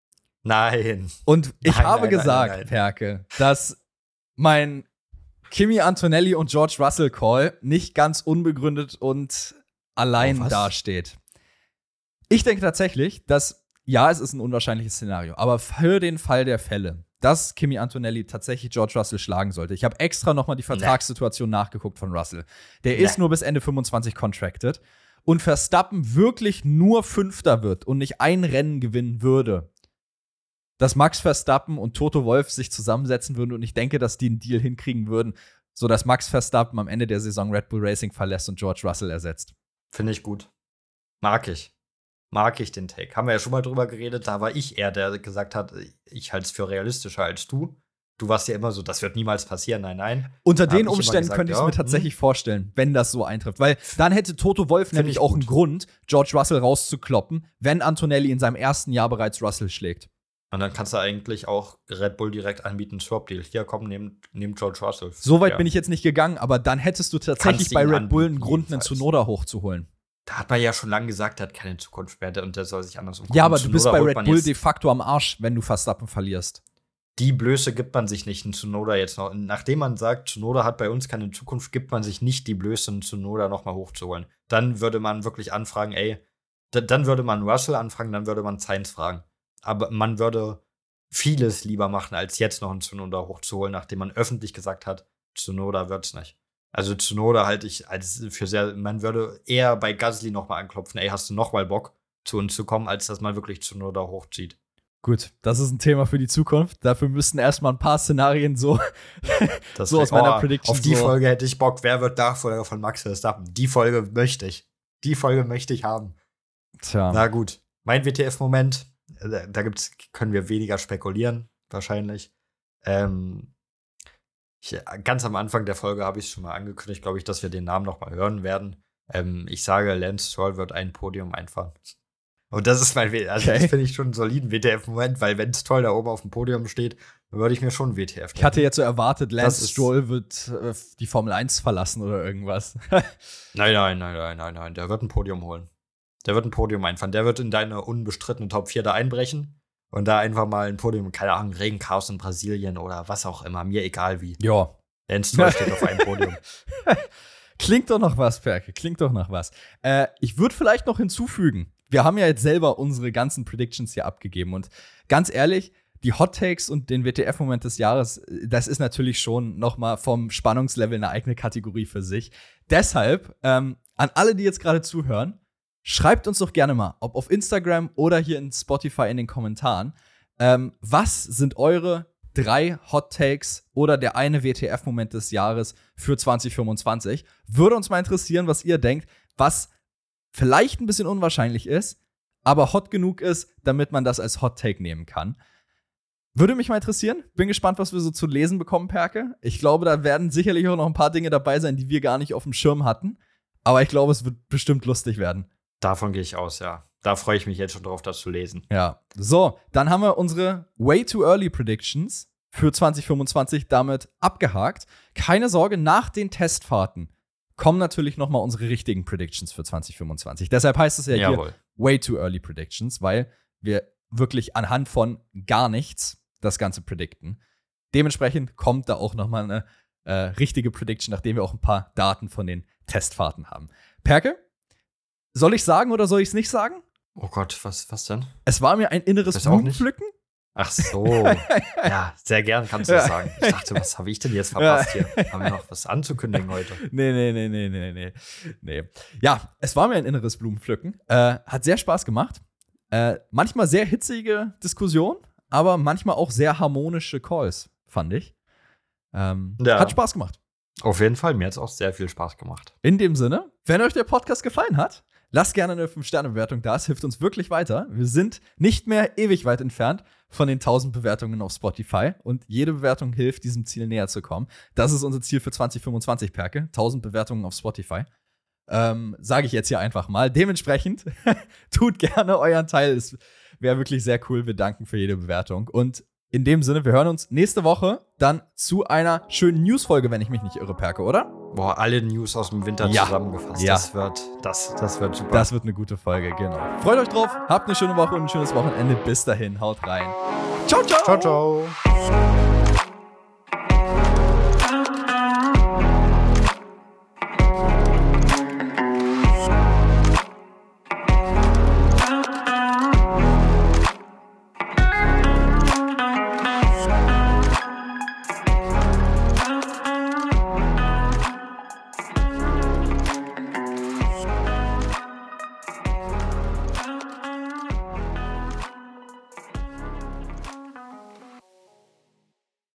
Und ich habe gesagt, Perke, dass mein Kimi Antonelli und George Russell Call nicht ganz unbegründet und allein dasteht. Ich denke tatsächlich, dass, ja, es ist ein unwahrscheinliches Szenario, aber für den Fall der Fälle, dass Kimi Antonelli tatsächlich George Russell schlagen sollte. Ich habe extra noch mal die Vertragssituation nachgeguckt von Russell. Der ist nur bis Ende 25 contracted. Und Verstappen wirklich nur Fünfter wird und nicht ein Rennen gewinnen würde, dass Max Verstappen und Toto Wolff sich zusammensetzen würden und ich denke, dass die einen Deal hinkriegen würden, sodass Max Verstappen am Ende der Saison Red Bull Racing verlässt und George Russell ersetzt. Finde ich gut. Mag ich den Take. Haben wir ja schon mal drüber geredet, da war ich eher, der gesagt hat, ich halte es für realistischer als du. Du warst ja immer so, das wird niemals passieren, nein. Unter den Umständen könnte ich es mir tatsächlich vorstellen, wenn das so eintrifft. Weil dann hätte Toto Wolff nämlich auch einen Grund, George Russell rauszukloppen, wenn Antonelli in seinem ersten Jahr bereits Russell schlägt. Und dann kannst du eigentlich auch Red Bull direkt anbieten, Swap-Deal. Hier, komm, nehm George Russell. So weit bin ich jetzt nicht gegangen, aber dann hättest du tatsächlich bei Red Bull einen Grund, einen Tsunoda hochzuholen. Da hat man ja schon lange gesagt, er hat keine Zukunft mehr und der soll sich anders umgucken. Ja, aber du bist bei Red Bull de facto am Arsch, wenn du Verstappen verlierst. Die Blöße gibt man sich nicht, einen Tsunoda jetzt noch. Nachdem man sagt, Tsunoda hat bei uns keine Zukunft, gibt man sich nicht die Blöße, einen Tsunoda noch mal hochzuholen. Dann würde man wirklich anfragen, dann würde man Russell anfragen, dann würde man Sainz fragen. Aber man würde vieles lieber machen, als jetzt noch einen Tsunoda hochzuholen, nachdem man öffentlich gesagt hat, Tsunoda wird's nicht. Also Tsunoda halte ich als für sehr, man würde eher bei Gasly noch mal anklopfen, hast du noch mal Bock, zu uns zu kommen, als dass man wirklich Tsunoda hochzieht. Gut, das ist ein Thema für die Zukunft. Dafür müssten erstmal ein paar Szenarien so aus meiner Prediction. Auf die Folge hätte ich Bock. Wer wird Nachfolger von Max Verstappen? Die Folge möchte ich. Die Folge möchte ich haben. Tja. Na gut. Mein WTF-Moment, können wir weniger spekulieren, wahrscheinlich. Ganz am Anfang der Folge habe ich es schon mal angekündigt, glaube ich, dass wir den Namen noch mal hören werden. Ich sage, Lance Stroll wird ein Podium einfahren. Und das ist das finde ich schon einen soliden WTF-Moment, weil wenn Stroll da oben auf dem Podium steht, dann würde ich mir schon WTF denken. Ich hatte jetzt so erwartet, Lance Stroll wird die Formel 1 verlassen oder irgendwas. Nein, der wird ein Podium holen. Der wird ein Podium einfahren. Der wird in deine unbestrittene Top 4 da einbrechen und da einfach mal ein Podium, keine Ahnung, Regenchaos in Brasilien oder was auch immer, mir egal wie. Ja. Lance Stroll steht auf einem Podium. Klingt doch noch was, Perke, klingt doch noch was. Ich würde vielleicht noch hinzufügen, wir haben ja jetzt selber unsere ganzen Predictions hier abgegeben und ganz ehrlich, die Hot Takes und den WTF-Moment des Jahres, das ist natürlich schon noch mal vom Spannungslevel eine eigene Kategorie für sich. Deshalb, an alle, die jetzt gerade zuhören, schreibt uns doch gerne mal, ob auf Instagram oder hier in Spotify in den Kommentaren, was sind eure 3 Hot Takes oder der eine WTF-Moment des Jahres für 2025? Würde uns mal interessieren, was ihr denkt, was vielleicht ein bisschen unwahrscheinlich ist, aber hot genug ist, damit man das als Hot Take nehmen kann. Würde mich mal interessieren. Bin gespannt, was wir so zu lesen bekommen, Perke. Ich glaube, da werden sicherlich auch noch ein paar Dinge dabei sein, die wir gar nicht auf dem Schirm hatten. Aber ich glaube, es wird bestimmt lustig werden. Davon gehe ich aus, ja. Da freue ich mich jetzt schon drauf, das zu lesen. Ja. So, dann haben wir unsere Way Too Early Predictions für 2025 damit abgehakt. Keine Sorge, nach den Testfahrten kommen natürlich noch mal unsere richtigen Predictions für 2025. Deshalb heißt es ja hier Way Too Early Predictions, weil wir wirklich anhand von gar nichts das Ganze predikten. Dementsprechend kommt da auch noch mal eine richtige Prediction, nachdem wir auch ein paar Daten von den Testfahrten haben. Perke, soll ich sagen oder soll ich es nicht sagen? Oh Gott, was denn? Es war mir ein inneres Blumenpflücken. Ach so. Ja, sehr gern kannst du das sagen. Ich dachte, was habe ich denn jetzt verpasst hier? Haben wir noch was anzukündigen heute? Nee. Ja, es war mir ein inneres Blumenpflücken. Hat sehr Spaß gemacht. Manchmal sehr hitzige Diskussion, aber manchmal auch sehr harmonische Calls, fand ich. Hat Spaß gemacht. Auf jeden Fall, mir hat es auch sehr viel Spaß gemacht. In dem Sinne, wenn euch der Podcast gefallen hat, lasst gerne eine 5-Sterne-Bewertung da. Es hilft uns wirklich weiter. Wir sind nicht mehr ewig weit entfernt von den 1000 Bewertungen auf Spotify. Und jede Bewertung hilft, diesem Ziel näher zu kommen. Das ist unser Ziel für 2025, Perke. 1000 Bewertungen auf Spotify. Sage ich jetzt hier einfach mal. Dementsprechend tut gerne euren Teil. Es wäre wirklich sehr cool. Wir danken für jede Bewertung. Und in dem Sinne, wir hören uns nächste Woche dann zu einer schönen News-Folge, wenn ich mich nicht irre, Perke, oder? Boah, alle News aus dem Winter zusammengefasst. Ja. Das wird super. Das wird eine gute Folge, genau. Freut euch drauf, habt eine schöne Woche und ein schönes Wochenende. Bis dahin, haut rein. Ciao, ciao. Ciao, ciao.